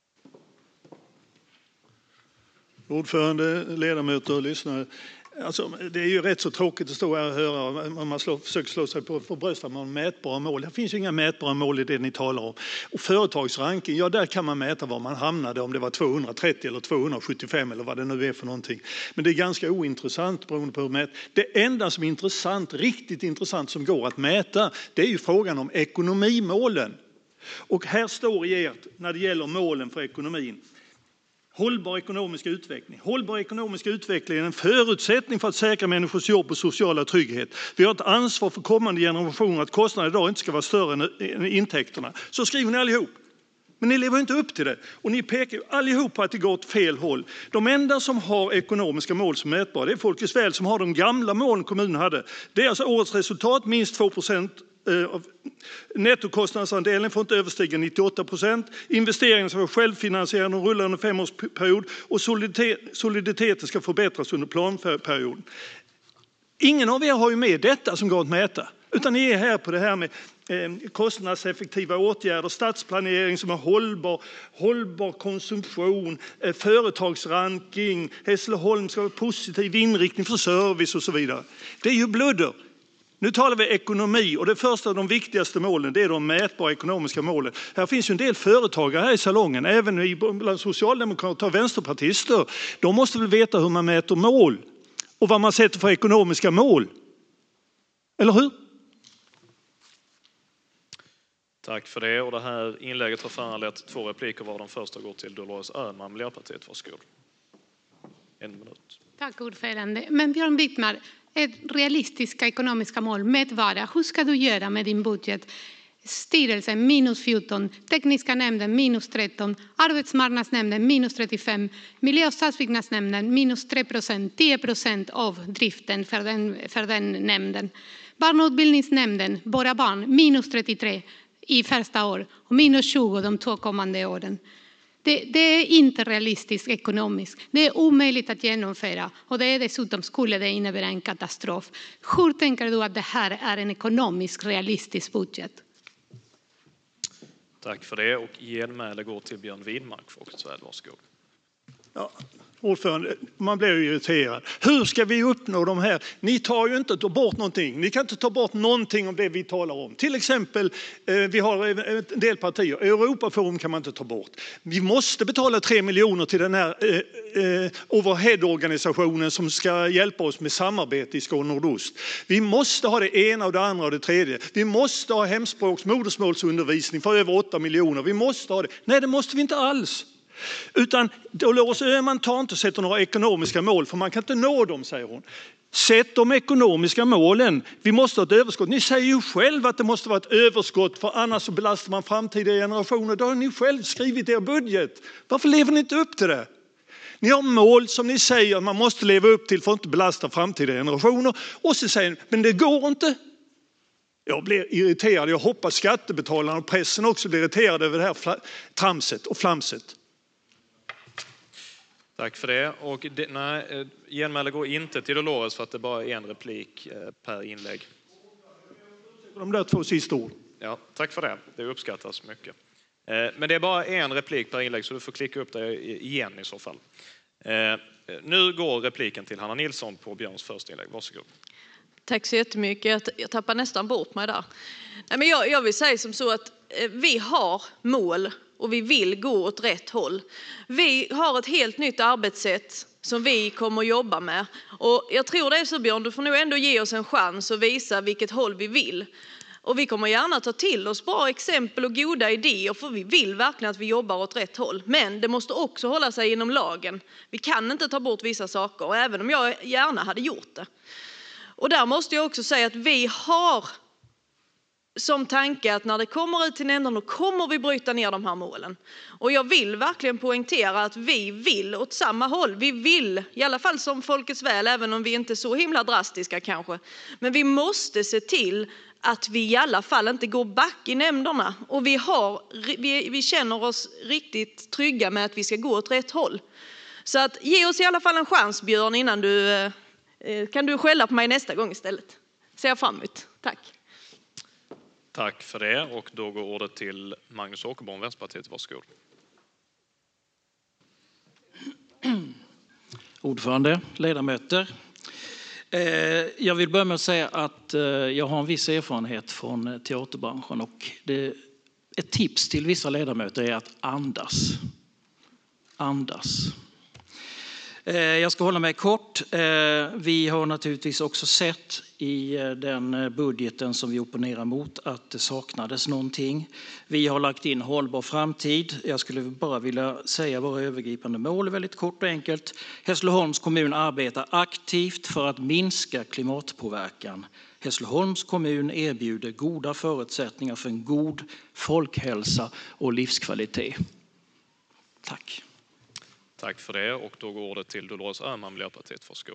Ordförande, ledamöter och lyssnare. Alltså, det är ju rätt så tråkigt att stå här och höra om man slår, försöker slå sig på för bröstet med mätbara mål. Det finns ju inga mätbara mål i det ni talar om. Och företagsranking, ja där kan man mäta var man hamnade, om det var tvåhundratrettio eller tvåhundrasjuttiofem eller vad det nu är för någonting. Men det är ganska ointressant beroende på hur mät. Det enda som är intressant, riktigt intressant som går att mäta, det är ju frågan om ekonomimålen. Och här står i ert, när det gäller målen för ekonomin, hållbar ekonomisk utveckling. Hållbar ekonomisk utveckling är en förutsättning för att säkra människors jobb och sociala trygghet. Vi har ett ansvar för kommande generationer att kostnaderna idag inte ska vara större än intäkterna. Så skriver ni allihop. Men ni lever inte upp till det. Och ni pekar ju allihop på att det går åt fel håll. De enda som har ekonomiska mål som mätbara, det är Folkets väl som har de gamla målen kommunen hade. Det är alltså årets resultat, minst två procent. Nettokostnadsandelen får inte överstiga nittioåtta procent. Investeringen ska vara självfinansierande och rulla under femårsperiod. Och soliditeten ska förbättras under planperioden. Ingen av er har ju med detta som går att mäta. Utan ni är här på det här med kostnadseffektiva åtgärder, stadsplanering som är hållbar, hållbar konsumtion, företagsranking, Hässleholm ska ha positiv inriktning för service och så vidare. Det är ju bludder. Nu talar vi ekonomi och det första av de viktigaste målen, det är de mätbara ekonomiska målen. Här finns ju en del företagare här i salongen, även bland socialdemokrater och vänsterpartister. De måste väl veta hur man mäter mål och vad man sätter för ekonomiska mål. Eller hur? Tack för det. Och det här inlägget har föranlett två repliker var de första går till Dolores Öhman, Miljöpartiet. Varsågod. En minut. Tack ordförande. Men Björn Widmark, ett realistiska ekonomiska mål mätbara. Hur ska du göra med din budget? Styrelsen minus fjorton, tekniska nämnden minus tretton, arbetsmarknadsnämnden minus trettiofem, miljö- och stadsbyggnadsnämnden minus tre procent, tio procent av driften för den, för den nämnden. Barn- och utbildningsnämnden, våra barn, minus trettiotre i första år och minus tjugo de två kommande åren. Det, det är inte realistiskt ekonomiskt. Det är omöjligt att genomföra och det är dessutom skulle det innebära en katastrof. Hur tänker du att det här är en ekonomiskt realistisk budget? Tack för det och genmäle går till Björn Widmark, Folkets väl. Varsågod. Ja, ordförande, man blir ju irriterad. Hur ska vi uppnå de här? Ni tar ju inte bort någonting. Ni kan inte ta bort någonting av det vi talar om. Till exempel, vi har en del partier. Europaforum kan man inte ta bort. Vi måste betala tre miljoner till den här eh, overhead-organisationen som ska hjälpa oss med samarbete i Skåne nordost. Vi måste ha det ena och det andra och det tredje. Vi måste ha hemspråks- modersmålsundervisning för över åtta miljoner. Vi måste ha det. Nej, det måste vi inte alls. Utan Dolores Öhman tar inte och sätter några ekonomiska mål för man kan inte nå dem, säger hon. Sätt de ekonomiska målen. Vi måste ha ett överskott. Ni säger ju själv att det måste vara ett överskott för annars så belastar man framtida generationer. Då har ni själv skrivit er budget. Varför lever ni inte upp till det? Ni har mål som ni säger att man måste leva upp till för att inte belasta framtida generationer. Och så säger ni, men det går inte. Jag blir irriterad. Jag hoppas skattebetalarna och pressen också blir irriterade över det här tramset och flamset. Tack för det. Och det, nej, genmäle går inte till Dolores för att det bara är en replik per inlägg. De där två sista ord. Ja, tack för det. Det uppskattas mycket. Men det är bara en replik per inlägg så du får klicka upp det igen i så fall. Nu går repliken till Hanna Nilsson på Björns första inlägg. Varsågod. Tack så jättemycket. Jag, jag tappar nästan bort mig där. Nej, men jag, jag vill säga som så att eh, vi har mål och vi vill gå åt rätt håll. Vi har ett helt nytt arbetssätt som vi kommer att jobba med. Och jag tror det är så, Björn, du får nog ändå ge oss en chans att visa vilket håll vi vill. Och vi kommer gärna ta till oss bra exempel och goda idéer, för vi vill verkligen att vi jobbar åt rätt håll. Men det måste också hålla sig inom lagen. Vi kan inte ta bort vissa saker, även om jag gärna hade gjort det. Och där måste jag också säga att vi har som tanke att när det kommer ut till nämnden, då kommer vi bryta ner de här målen. Och jag vill verkligen poängtera att vi vill åt samma håll. Vi vill, i alla fall som Folkets Väl, även om vi inte är så himla drastiska kanske. Men vi måste se till att vi i alla fall inte går back i nämnderna. Och vi, har, vi, vi känner oss riktigt trygga med att vi ska gå åt rätt håll. Så att ge oss i alla fall en chans, Björn, innan du... Eh, kan du skälla på mig nästa gång istället? Ser jag fram emot. Tack. Tack för det. Och då går ordet till Magnus Åkerborn, Vänsterpartiet. Varsågod. Ordförande, ledamöter. Jag vill börja med att säga att jag har en viss erfarenhet från teaterbranschen, och det, ett tips till vissa ledamöter är att andas. Andas. Jag ska hålla mig kort. Vi har naturligtvis också sett i den budgeten som vi opponerar mot att det saknades någonting. Vi har lagt in hållbar framtid. Jag skulle bara vilja säga våra övergripande mål väldigt kort och enkelt. Hässleholms kommun arbetar aktivt för att minska klimatpåverkan. Hässleholms kommun erbjuder goda förutsättningar för en god folkhälsa och livskvalitet. Tack. Tack för det. Och då går ordet till Dolores Öhman, Miljöpartiet. Varsågod.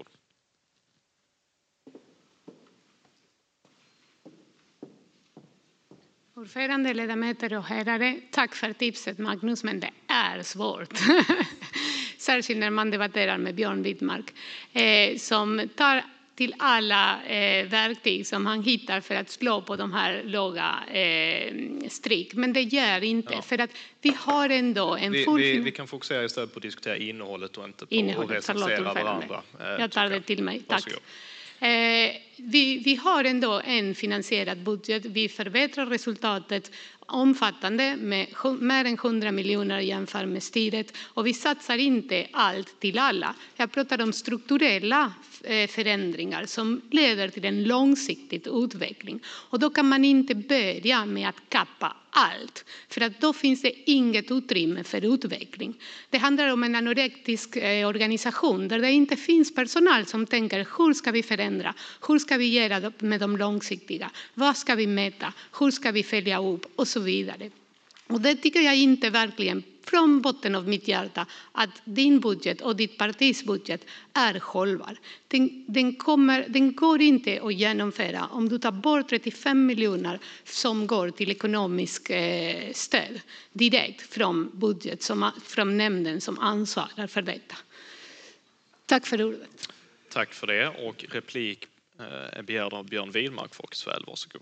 Ordförande, ledamöter och herrar, tack för tipset, Magnus, men det är svårt. Särskilt när man debatterar med Björn Wittmark, eh, som tar till alla eh, verktyg som han hittar för att slå på de här låga eh, streck. Men det gör inte, ja. För att vi har ändå en vi, full... Vi, vi kan fokusera istället på att diskutera innehållet och inte på innehållet. att recensera varandra. Jag tar det till mig, tack. Eh, vi, vi har ändå en finansierad budget. Vi förbättrar resultatet omfattande med mer än hundra miljoner jämfört med styret, och vi satsar inte allt till alla. Jag pratar om strukturella förändringar som leder till en långsiktig utveckling, och då kan man inte börja med att kappa allt, för att då finns det inget utrymme för utveckling. Det handlar om en anorektisk organisation där det inte finns personal som tänker: hur ska vi förändra? Hur ska vi göra med de långsiktiga? Vad ska vi mäta? Hur ska vi följa upp? Och så vidare. Och det tycker jag inte verkligen från botten av mitt hjärta att din budget och ditt partis budget är hållbar. Den, den, kommer, den går inte att genomföra om du tar bort trettiofem miljoner som går till ekonomisk eh, stöd direkt från budget, som, från nämnden som ansvarar för detta. Tack för ordet. Tack för det. Och replik är begärd av Björn Wittmark, Folkets Väl. Varsågod.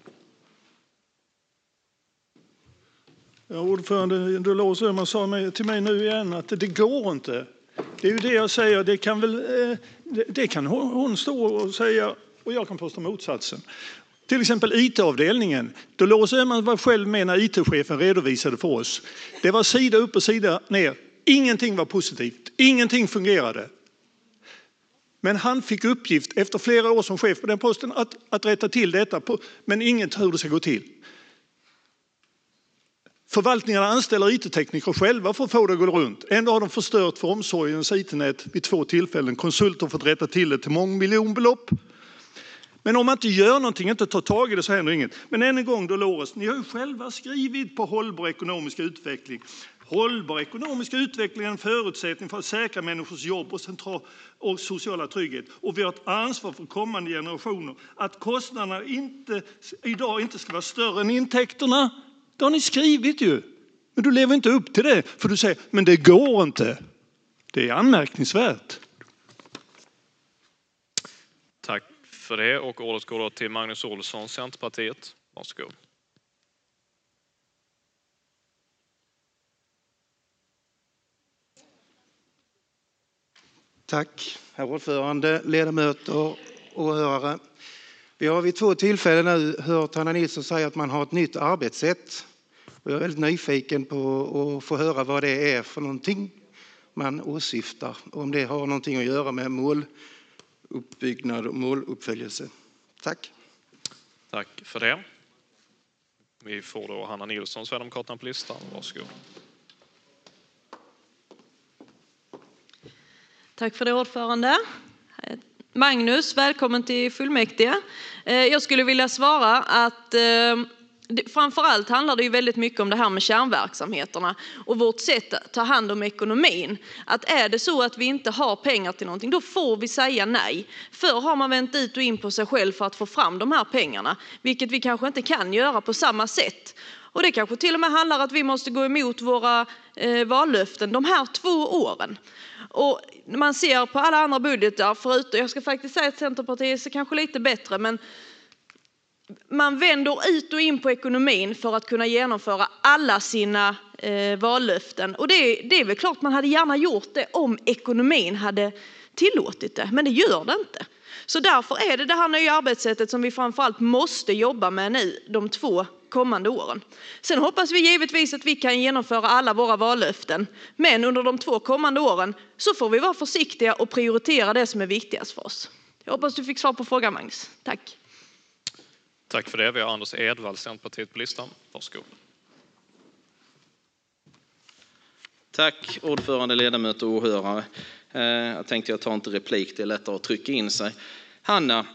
Ja, ordförande, Dolores Öhman sa till mig nu igen att det går inte. Det är ju det jag säger. Det kan, väl, det kan hon stå och säga, och jag kan påstå motsatsen. Till exempel I T-avdelningen. Dolores Öhman var själv med när I T-chefen redovisade för oss. Det var sida upp och sida ner. Ingenting var positivt. Ingenting fungerade. Men han fick uppgift efter flera år som chef på den posten att, att rätta till detta, på, men inget hur det ska gå till. Förvaltningarna anställer I T-tekniker själva för att få det att gå runt. Ändå har de förstört för omsorgens I T-nät vid två tillfällen. Konsulter har fått rätta till det till mångmiljonbelopp. Men om man inte gör någonting, inte tar tag i det, så händer inget. Men än en gång, Dolores, ni har ju själva skrivit på hållbar ekonomisk utveckling. Hållbar ekonomisk utveckling är en förutsättning för att säkra människors jobb och, central och sociala trygghet. Och vi har ett ansvar för kommande generationer att kostnaderna inte, idag inte ska vara större än intäkterna. Det har ni skrivit ju. Men du lever inte upp till det. För du säger, men det går inte. Det är anmärkningsvärt. Tack för det. Och ordet går då till Magnus Olsson, Centerpartiet. Varsågod. Tack, herr ordförande, ledamöter och åhörare. Vi har vid två tillfällen nu hört Hanna Nilsson säga att man har ett nytt arbetssätt. Och jag är väldigt nyfiken på att få höra vad det är för någonting man åsyftar. Om det har någonting att göra med måluppbyggnad och måluppföljelse. Tack. Tack för det. Vi får då Hanna Nilsson, Sverigedemokraterna på listan. Varsågod. Tack för det, ordförande. Magnus, välkommen till fullmäktige. Jag skulle vilja svara att framförallt handlar det ju väldigt mycket om det här med kärnverksamheterna och vårt sätt att ta hand om ekonomin. Att är det så att vi inte har pengar till någonting, då får vi säga nej. Förr har man vänt ut och in på sig själv för att få fram de här pengarna, vilket vi kanske inte kan göra på samma sätt. Och det kanske till och med handlar om att vi måste gå emot våra eh, vallöften de här två åren. Och man ser på alla andra budgetar, förutom, jag ska faktiskt säga att Centerpartiet är kanske lite bättre, men man vänder ut och in på ekonomin för att kunna genomföra alla sina eh, vallöften. Och det, det är väl klart man hade gärna gjort det om ekonomin hade tillåtit det, men det gör det inte. Så därför är det det här nya arbetssättet som vi framförallt måste jobba med nu de två kommande åren. Sen hoppas vi givetvis att vi kan genomföra alla våra vallöften, men under de två kommande åren så får vi vara försiktiga och prioritera det som är viktigast för oss. Jag hoppas du fick svar på frågan, Magnus. Tack. Tack för det. Vi har Anders Edvall, Centerpartiet på listan. Varsågod. Tack ordförande, ledamöter och åhörare. Jag tänkte jag tar inte replik, det är lättare att trycka in sig. Hanna,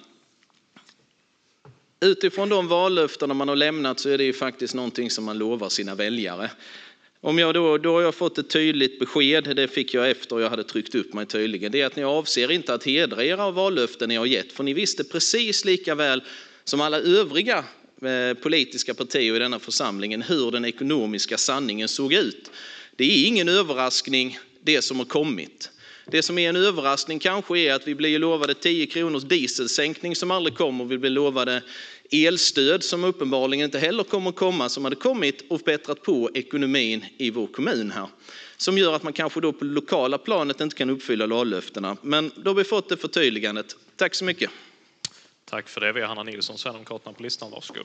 utifrån de vallöften man har lämnat så är det ju faktiskt någonting som man lovar sina väljare. Om jag då, då har jag fått ett tydligt besked, det fick jag efter jag hade tryckt upp mig tydligen. Det är att ni avser inte att hedra era vallöften ni har gett, för ni visste precis lika väl som alla övriga politiska partier i denna församlingen hur den ekonomiska sanningen såg ut. Det är ingen överraskning det som har kommit. Det som är en överraskning kanske är att vi blir lovade tio kronors dieselsänkning som aldrig kommer. Vi blir lovade elstöd som uppenbarligen inte heller kommer komma, som hade kommit och bättrat på ekonomin i vår kommun här. Som gör att man kanske då på lokala planet inte kan uppfylla vallöftena. Men då har vi fått det förtydligandet. Tack så mycket. Tack för det. Vi har Hanna Nilsson, Sverigedemokraterna på listan. Varsågod.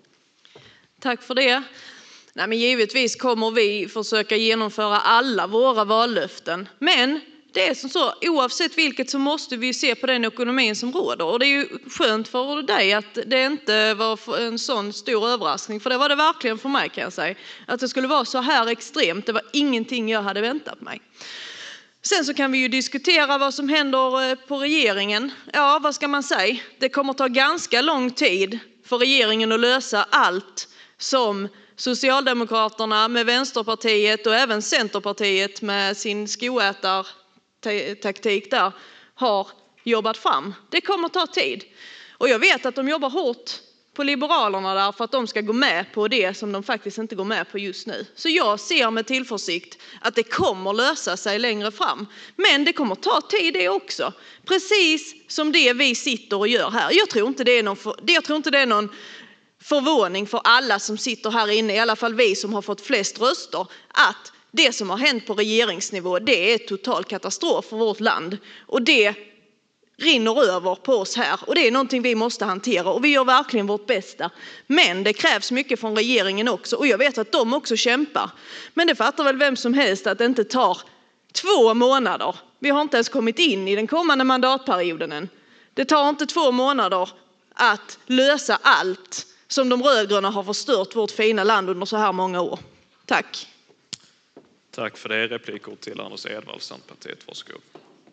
Tack för det. Nej, men givetvis kommer vi försöka genomföra alla våra vallöften. Men det är som så, oavsett vilket så måste vi se på den ekonomin som råder. Och det är ju skönt för dig att det inte var en sån stor överraskning. För det var det verkligen för mig, kan jag säga. Att det skulle vara så här extremt, det var ingenting jag hade väntat mig. Sen så kan vi ju diskutera vad som händer på regeringen. Ja, vad ska man säga? Det kommer ta ganska lång tid för regeringen att lösa allt som Socialdemokraterna med Vänsterpartiet och även Centerpartiet med sin skoätartaktik där har jobbat fram. Det kommer ta tid. Och jag vet att de jobbar hårt på Liberalerna där för att de ska gå med på det som de faktiskt inte går med på just nu. Så jag ser med tillförsikt att det kommer lösa sig längre fram. Men det kommer ta tid det också. Precis som det vi sitter och gör här. Jag tror inte det är någon, för, jag tror inte det är någon förvåning för alla som sitter här inne, i alla fall vi som har fått flest röster, att det som har hänt på regeringsnivå, det är total katastrof för vårt land. Och det rinner över på oss här. Och det är någonting vi måste hantera. Och vi gör verkligen vårt bästa. Men det krävs mycket från regeringen också. Och jag vet att de också kämpar. Men det fattar väl vem som helst att det inte tar två månader. Vi har inte ens kommit in i den kommande mandatperioden än. Det tar inte två månader att lösa allt som de rödgröna har förstört vårt fina land under så här många år. Tack. Tack för det. Replikord till Anders Edvall, Centerpartiet. Varsågod.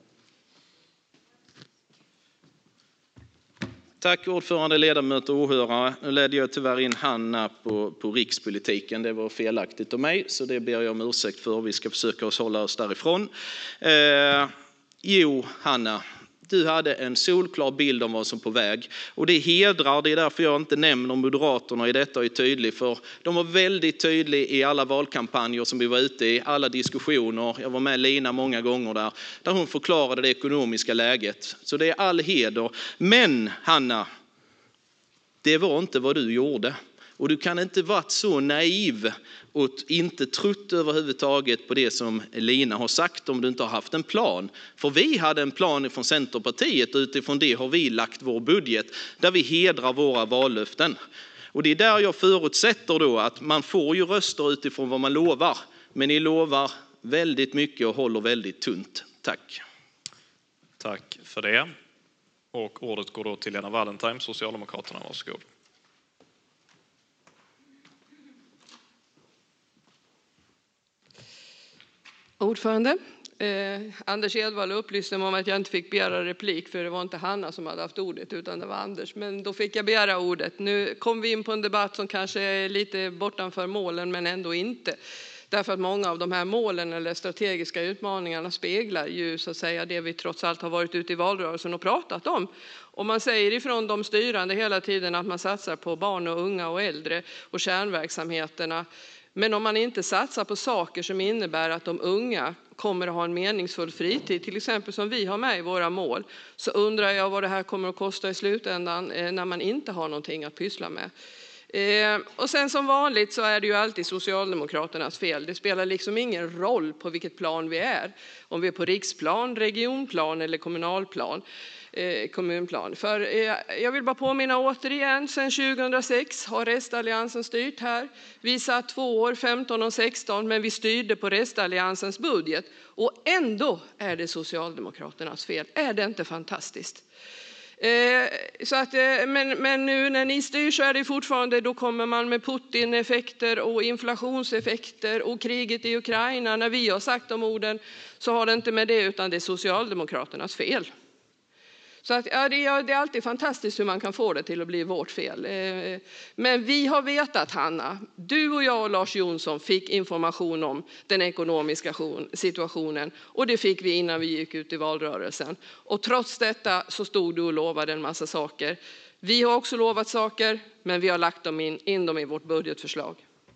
Tack ordförande, ledamöter och åhörare. Nu ledde jag tyvärr in Hanna på, på rikspolitiken. Det var felaktigt av mig, så det ber jag om ursäkt för. Vi ska försöka oss hålla oss därifrån. Eh, jo, Hanna. Du hade en solklar bild om vad som är på väg. Och det hedrar, det är därför jag inte nämner Moderaterna i detta är tydlig. För de var väldigt tydliga i alla valkampanjer som vi var ute i. Alla diskussioner, jag var med Lina många gånger där. Där hon förklarade det ekonomiska läget. Så det är all heder. Men Hanna, det var inte vad du gjorde. Och du kan inte varit så naiv och inte trott överhuvudtaget på det som Lina har sagt om du inte har haft en plan. För vi hade en plan från Centerpartiet och utifrån det har vi lagt vår budget där vi hedrar våra vallöften. Och det är där jag förutsätter då att man får ju röster utifrån vad man lovar. Men ni lovar väldigt mycket och håller väldigt tunt. Tack. Tack för det. Och ordet går då till Lena Wallentheim, Socialdemokraterna. Varsågod. Ordförande, eh, Anders Edvall upplyste mig om att jag inte fick begära replik för det var inte Hanna som hade haft ordet utan det var Anders. Men då fick jag begära ordet. Nu kom vi in på en debatt som kanske är lite bortanför målen men ändå inte. Därför att många av de här målen eller strategiska utmaningarna speglar ju så att säga det vi trots allt har varit ute i valrörelsen och pratat om. Och man säger ifrån de styrande hela tiden att man satsar på barn och unga och äldre och kärnverksamheterna. Men om man inte satsar på saker som innebär att de unga kommer att ha en meningsfull fritid, till exempel som vi har med i våra mål, så undrar jag vad det här kommer att kosta i slutändan när man inte har någonting att pyssla med. Eh, och sen som vanligt så är det ju alltid Socialdemokraternas fel. Det spelar liksom ingen roll på vilket plan vi är. Om vi är på riksplan, regionplan eller kommunalplan. Eh, kommunplan. För eh, jag vill bara påminna återigen, sedan tjugohundrasex har restalliansen styrt här. Vi satt två år, femton och sexton, men vi styrde på restalliansens budget. Och ändå är det Socialdemokraternas fel. Är det inte fantastiskt? Eh, så att, eh, men, men nu när ni styr så är det fortfarande, då kommer man med Putin-effekter och inflationseffekter och kriget i Ukraina. När vi har sagt de orden så har det inte med det utan det är Socialdemokraternas fel. Så att, ja, det, är, det är alltid fantastiskt hur man kan få det till att bli vårt fel. Eh, men vi har vetat, Hanna, du och jag och Lars Jonsson fick information om den ekonomiska situationen. Och det fick vi innan vi gick ut i valrörelsen. Och trots detta så stod du och lovade en massa saker. Vi har också lovat saker, men vi har lagt dem in, in dem i vårt budgetförslag.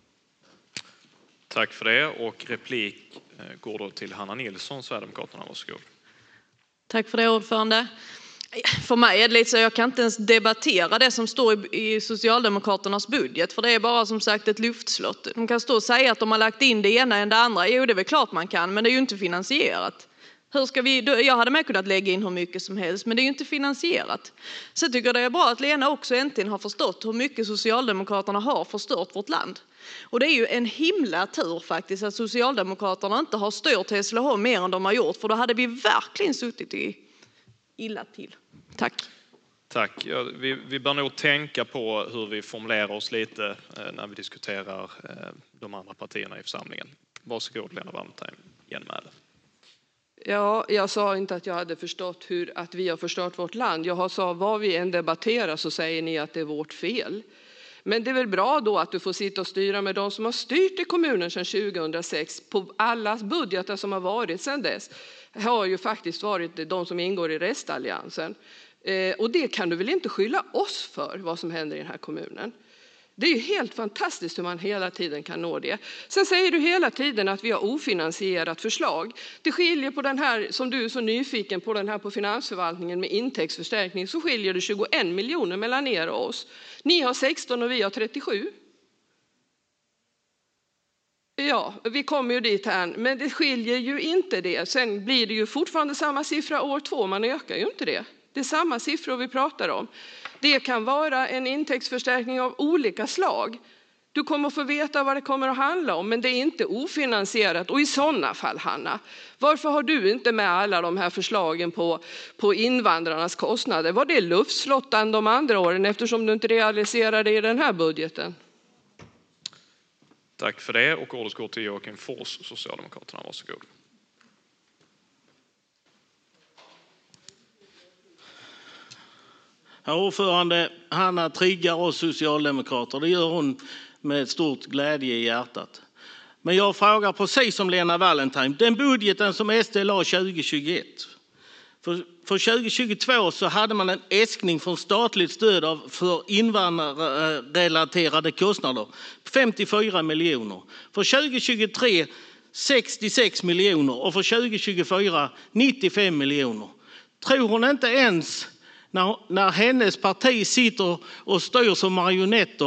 Tack för det. Och replik går då till Hanna Nilsson, Sverigedemokraterna. Varsågod. Tack för det, ordförande. För mig är det lite så jag kan inte ens debattera det som står i Socialdemokraternas budget. För det är bara som sagt ett luftslott. De kan stå och säga att de har lagt in det ena än det andra. Jo, det är väl klart man kan, men det är ju inte finansierat. Hur ska vi, jag hade med kunnat lägga in hur mycket som helst, men det är ju inte finansierat. Så jag tycker det är bra att Lena också äntligen har förstått hur mycket Socialdemokraterna har förstört vårt land. Och det är ju en himla tur faktiskt att Socialdemokraterna inte har styrt Hässleholm mer än de har gjort. För då hade vi verkligen suttit i illa till. Tack. Tack. Ja, vi, vi bör nog tänka på hur vi formulerar oss lite eh, när vi diskuterar eh, de andra partierna i församlingen. Varsågod, Lena Wallentheim, genmäle. Ja, jag sa inte att jag hade förstått hur att vi har förstört vårt land. Jag sa vad vi än debatterar så säger ni att det är vårt fel. Men det är väl bra då att du får sitta och styra med de som har styrt i kommunen sedan tjugohundrasex. På alla budgetar som har varit sedan dess har ju faktiskt varit de som ingår i restalliansen. Eh, och det kan du väl inte skylla oss för vad som händer i den här kommunen. Det är ju helt fantastiskt hur man hela tiden kan nå det. Sen säger du hela tiden att vi har ofinansierat förslag. Det skiljer på den här, som du är så nyfiken på, den här på finansförvaltningen med intäktsförstärkning, så skiljer det tjugoen miljoner mellan er och oss. Ni har sexton och vi har trettiosju. Ja, vi kommer ju dit här, men det skiljer ju inte det. Sen blir det ju fortfarande samma siffra år två, man ökar ju inte det. Det är samma siffror vi pratar om. Det kan vara en intäktsförstärkning av olika slag. Du kommer att få veta vad det kommer att handla om, men det är inte ofinansierat. Och i sådana fall, Hanna, varför har du inte med alla de här förslagen på, på invandrarnas kostnader? Var det luftslottan de andra åren eftersom du inte realiserade det i den här budgeten? Tack för det. Och ordet går till Joakim Fors, Socialdemokraterna. Varsågod. Herr ordförande, Hanna triggar oss socialdemokrater. Det gör hon med stort glädje i hjärtat. Men jag frågar precis som Lena Wallentheim. Den budgeten som S D la tjugohundratjugoett. För, för tjugohundratjugotvå så hade man en äskning från statligt stöd av, för invandrarrelaterade kostnader. femtiofyra miljoner. För tjugohundratjugotre sextiosex miljoner. Och för tjugohundratjugofyra nittiofem miljoner. Tror hon inte ens... När, när hennes parti sitter och styr som marionetter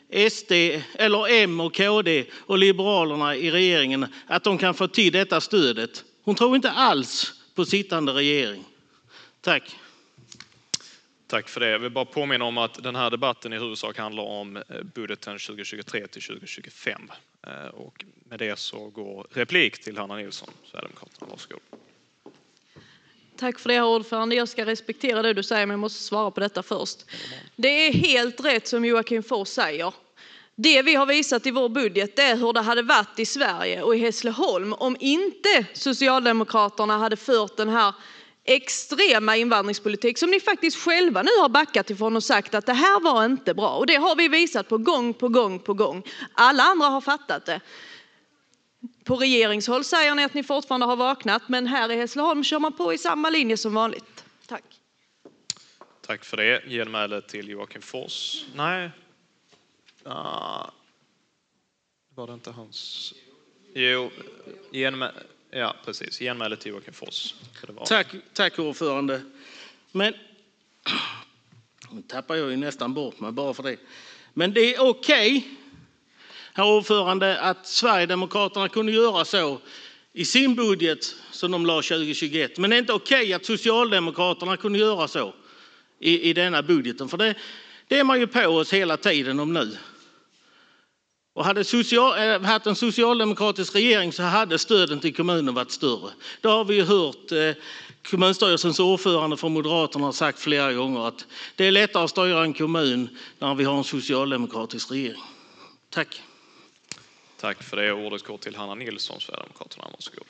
S D, eller M och K D och Liberalerna i regeringen att de kan få till detta stödet. Hon tror inte alls på sittande regering. Tack. Tack för det. Jag vill bara påminna om att den här debatten i huvudsak handlar om budgeten tjugo tjugotre till tjugo tjugofem. Och med det så går replik till Hanna Nilsson, Sverigedemokraterna. Varsågod. Tack för det, herr ordförande. Jag ska respektera det du säger, men jag måste svara på detta först. Det är helt rätt som Joakim Forss säger. Det vi har visat i vår budget är hur det hade varit i Sverige och i Hässleholm om inte Socialdemokraterna hade fört den här extrema invandringspolitik som ni faktiskt själva nu har backat ifrån och sagt att det här var inte bra. Och det har vi visat på gång på gång på gång. Alla andra har fattat det. På regeringshåll säger ni att ni fortfarande har vaknat, men här i Hässleholm kör man på i samma linje som vanligt. Tack. Tack för det. Genmäle till Joakim Forss. Nej. Ah. Var det inte hans? Jo, genmäle. Ja, precis. Genmäle till Joakim Forss. Tack, tack ordförande. Men nu tappar jag ju nästan bort mig bara för det. Men det är okej, okay, herr ordförande, att Sverigedemokraterna kunde göra så i sin budget som de la tjugo tjugoett. Men det är inte okej okay att Socialdemokraterna kunde göra så i, i denna budgeten. För det, det är man ju på oss hela tiden om nu. Och hade social, haft en socialdemokratisk regering så hade stöden till kommunen varit större. Det har vi ju hört eh, kommunstyrelsens ordförande från Moderaterna har sagt flera gånger att det är lättare att styra en kommun när vi har en socialdemokratisk regering. Tack. Tack för det. Ordet går till Hanna Nilsson, Sverigedemokraterna. Varsågod.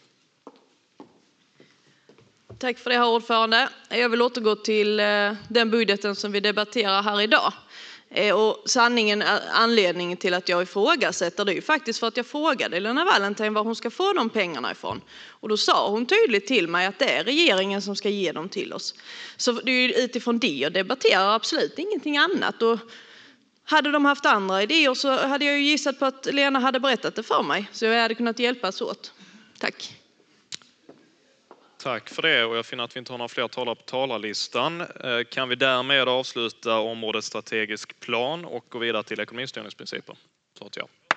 Tack för det, herr ordförande. Jag vill återgå till eh, den budgeten som vi debatterar här idag. Och sanningen, anledningen till att jag ifrågasätter det är ju faktiskt för att jag frågade Lena Wallentheim var hon ska få de pengarna ifrån. Och då sa hon tydligt till mig att det är regeringen som ska ge dem till oss. Så det är ju utifrån det jag debatterar, absolut ingenting annat. Och hade de haft andra idéer så hade jag ju gissat på att Lena hade berättat det för mig. Så jag hade kunnat hjälpas åt. Tack. Tack för det, och jag finner att vi inte har några fler talare på talarlistan. Kan vi därmed avsluta området strategisk plan och gå vidare till ekonomistyrningsprinciper? Så att ja.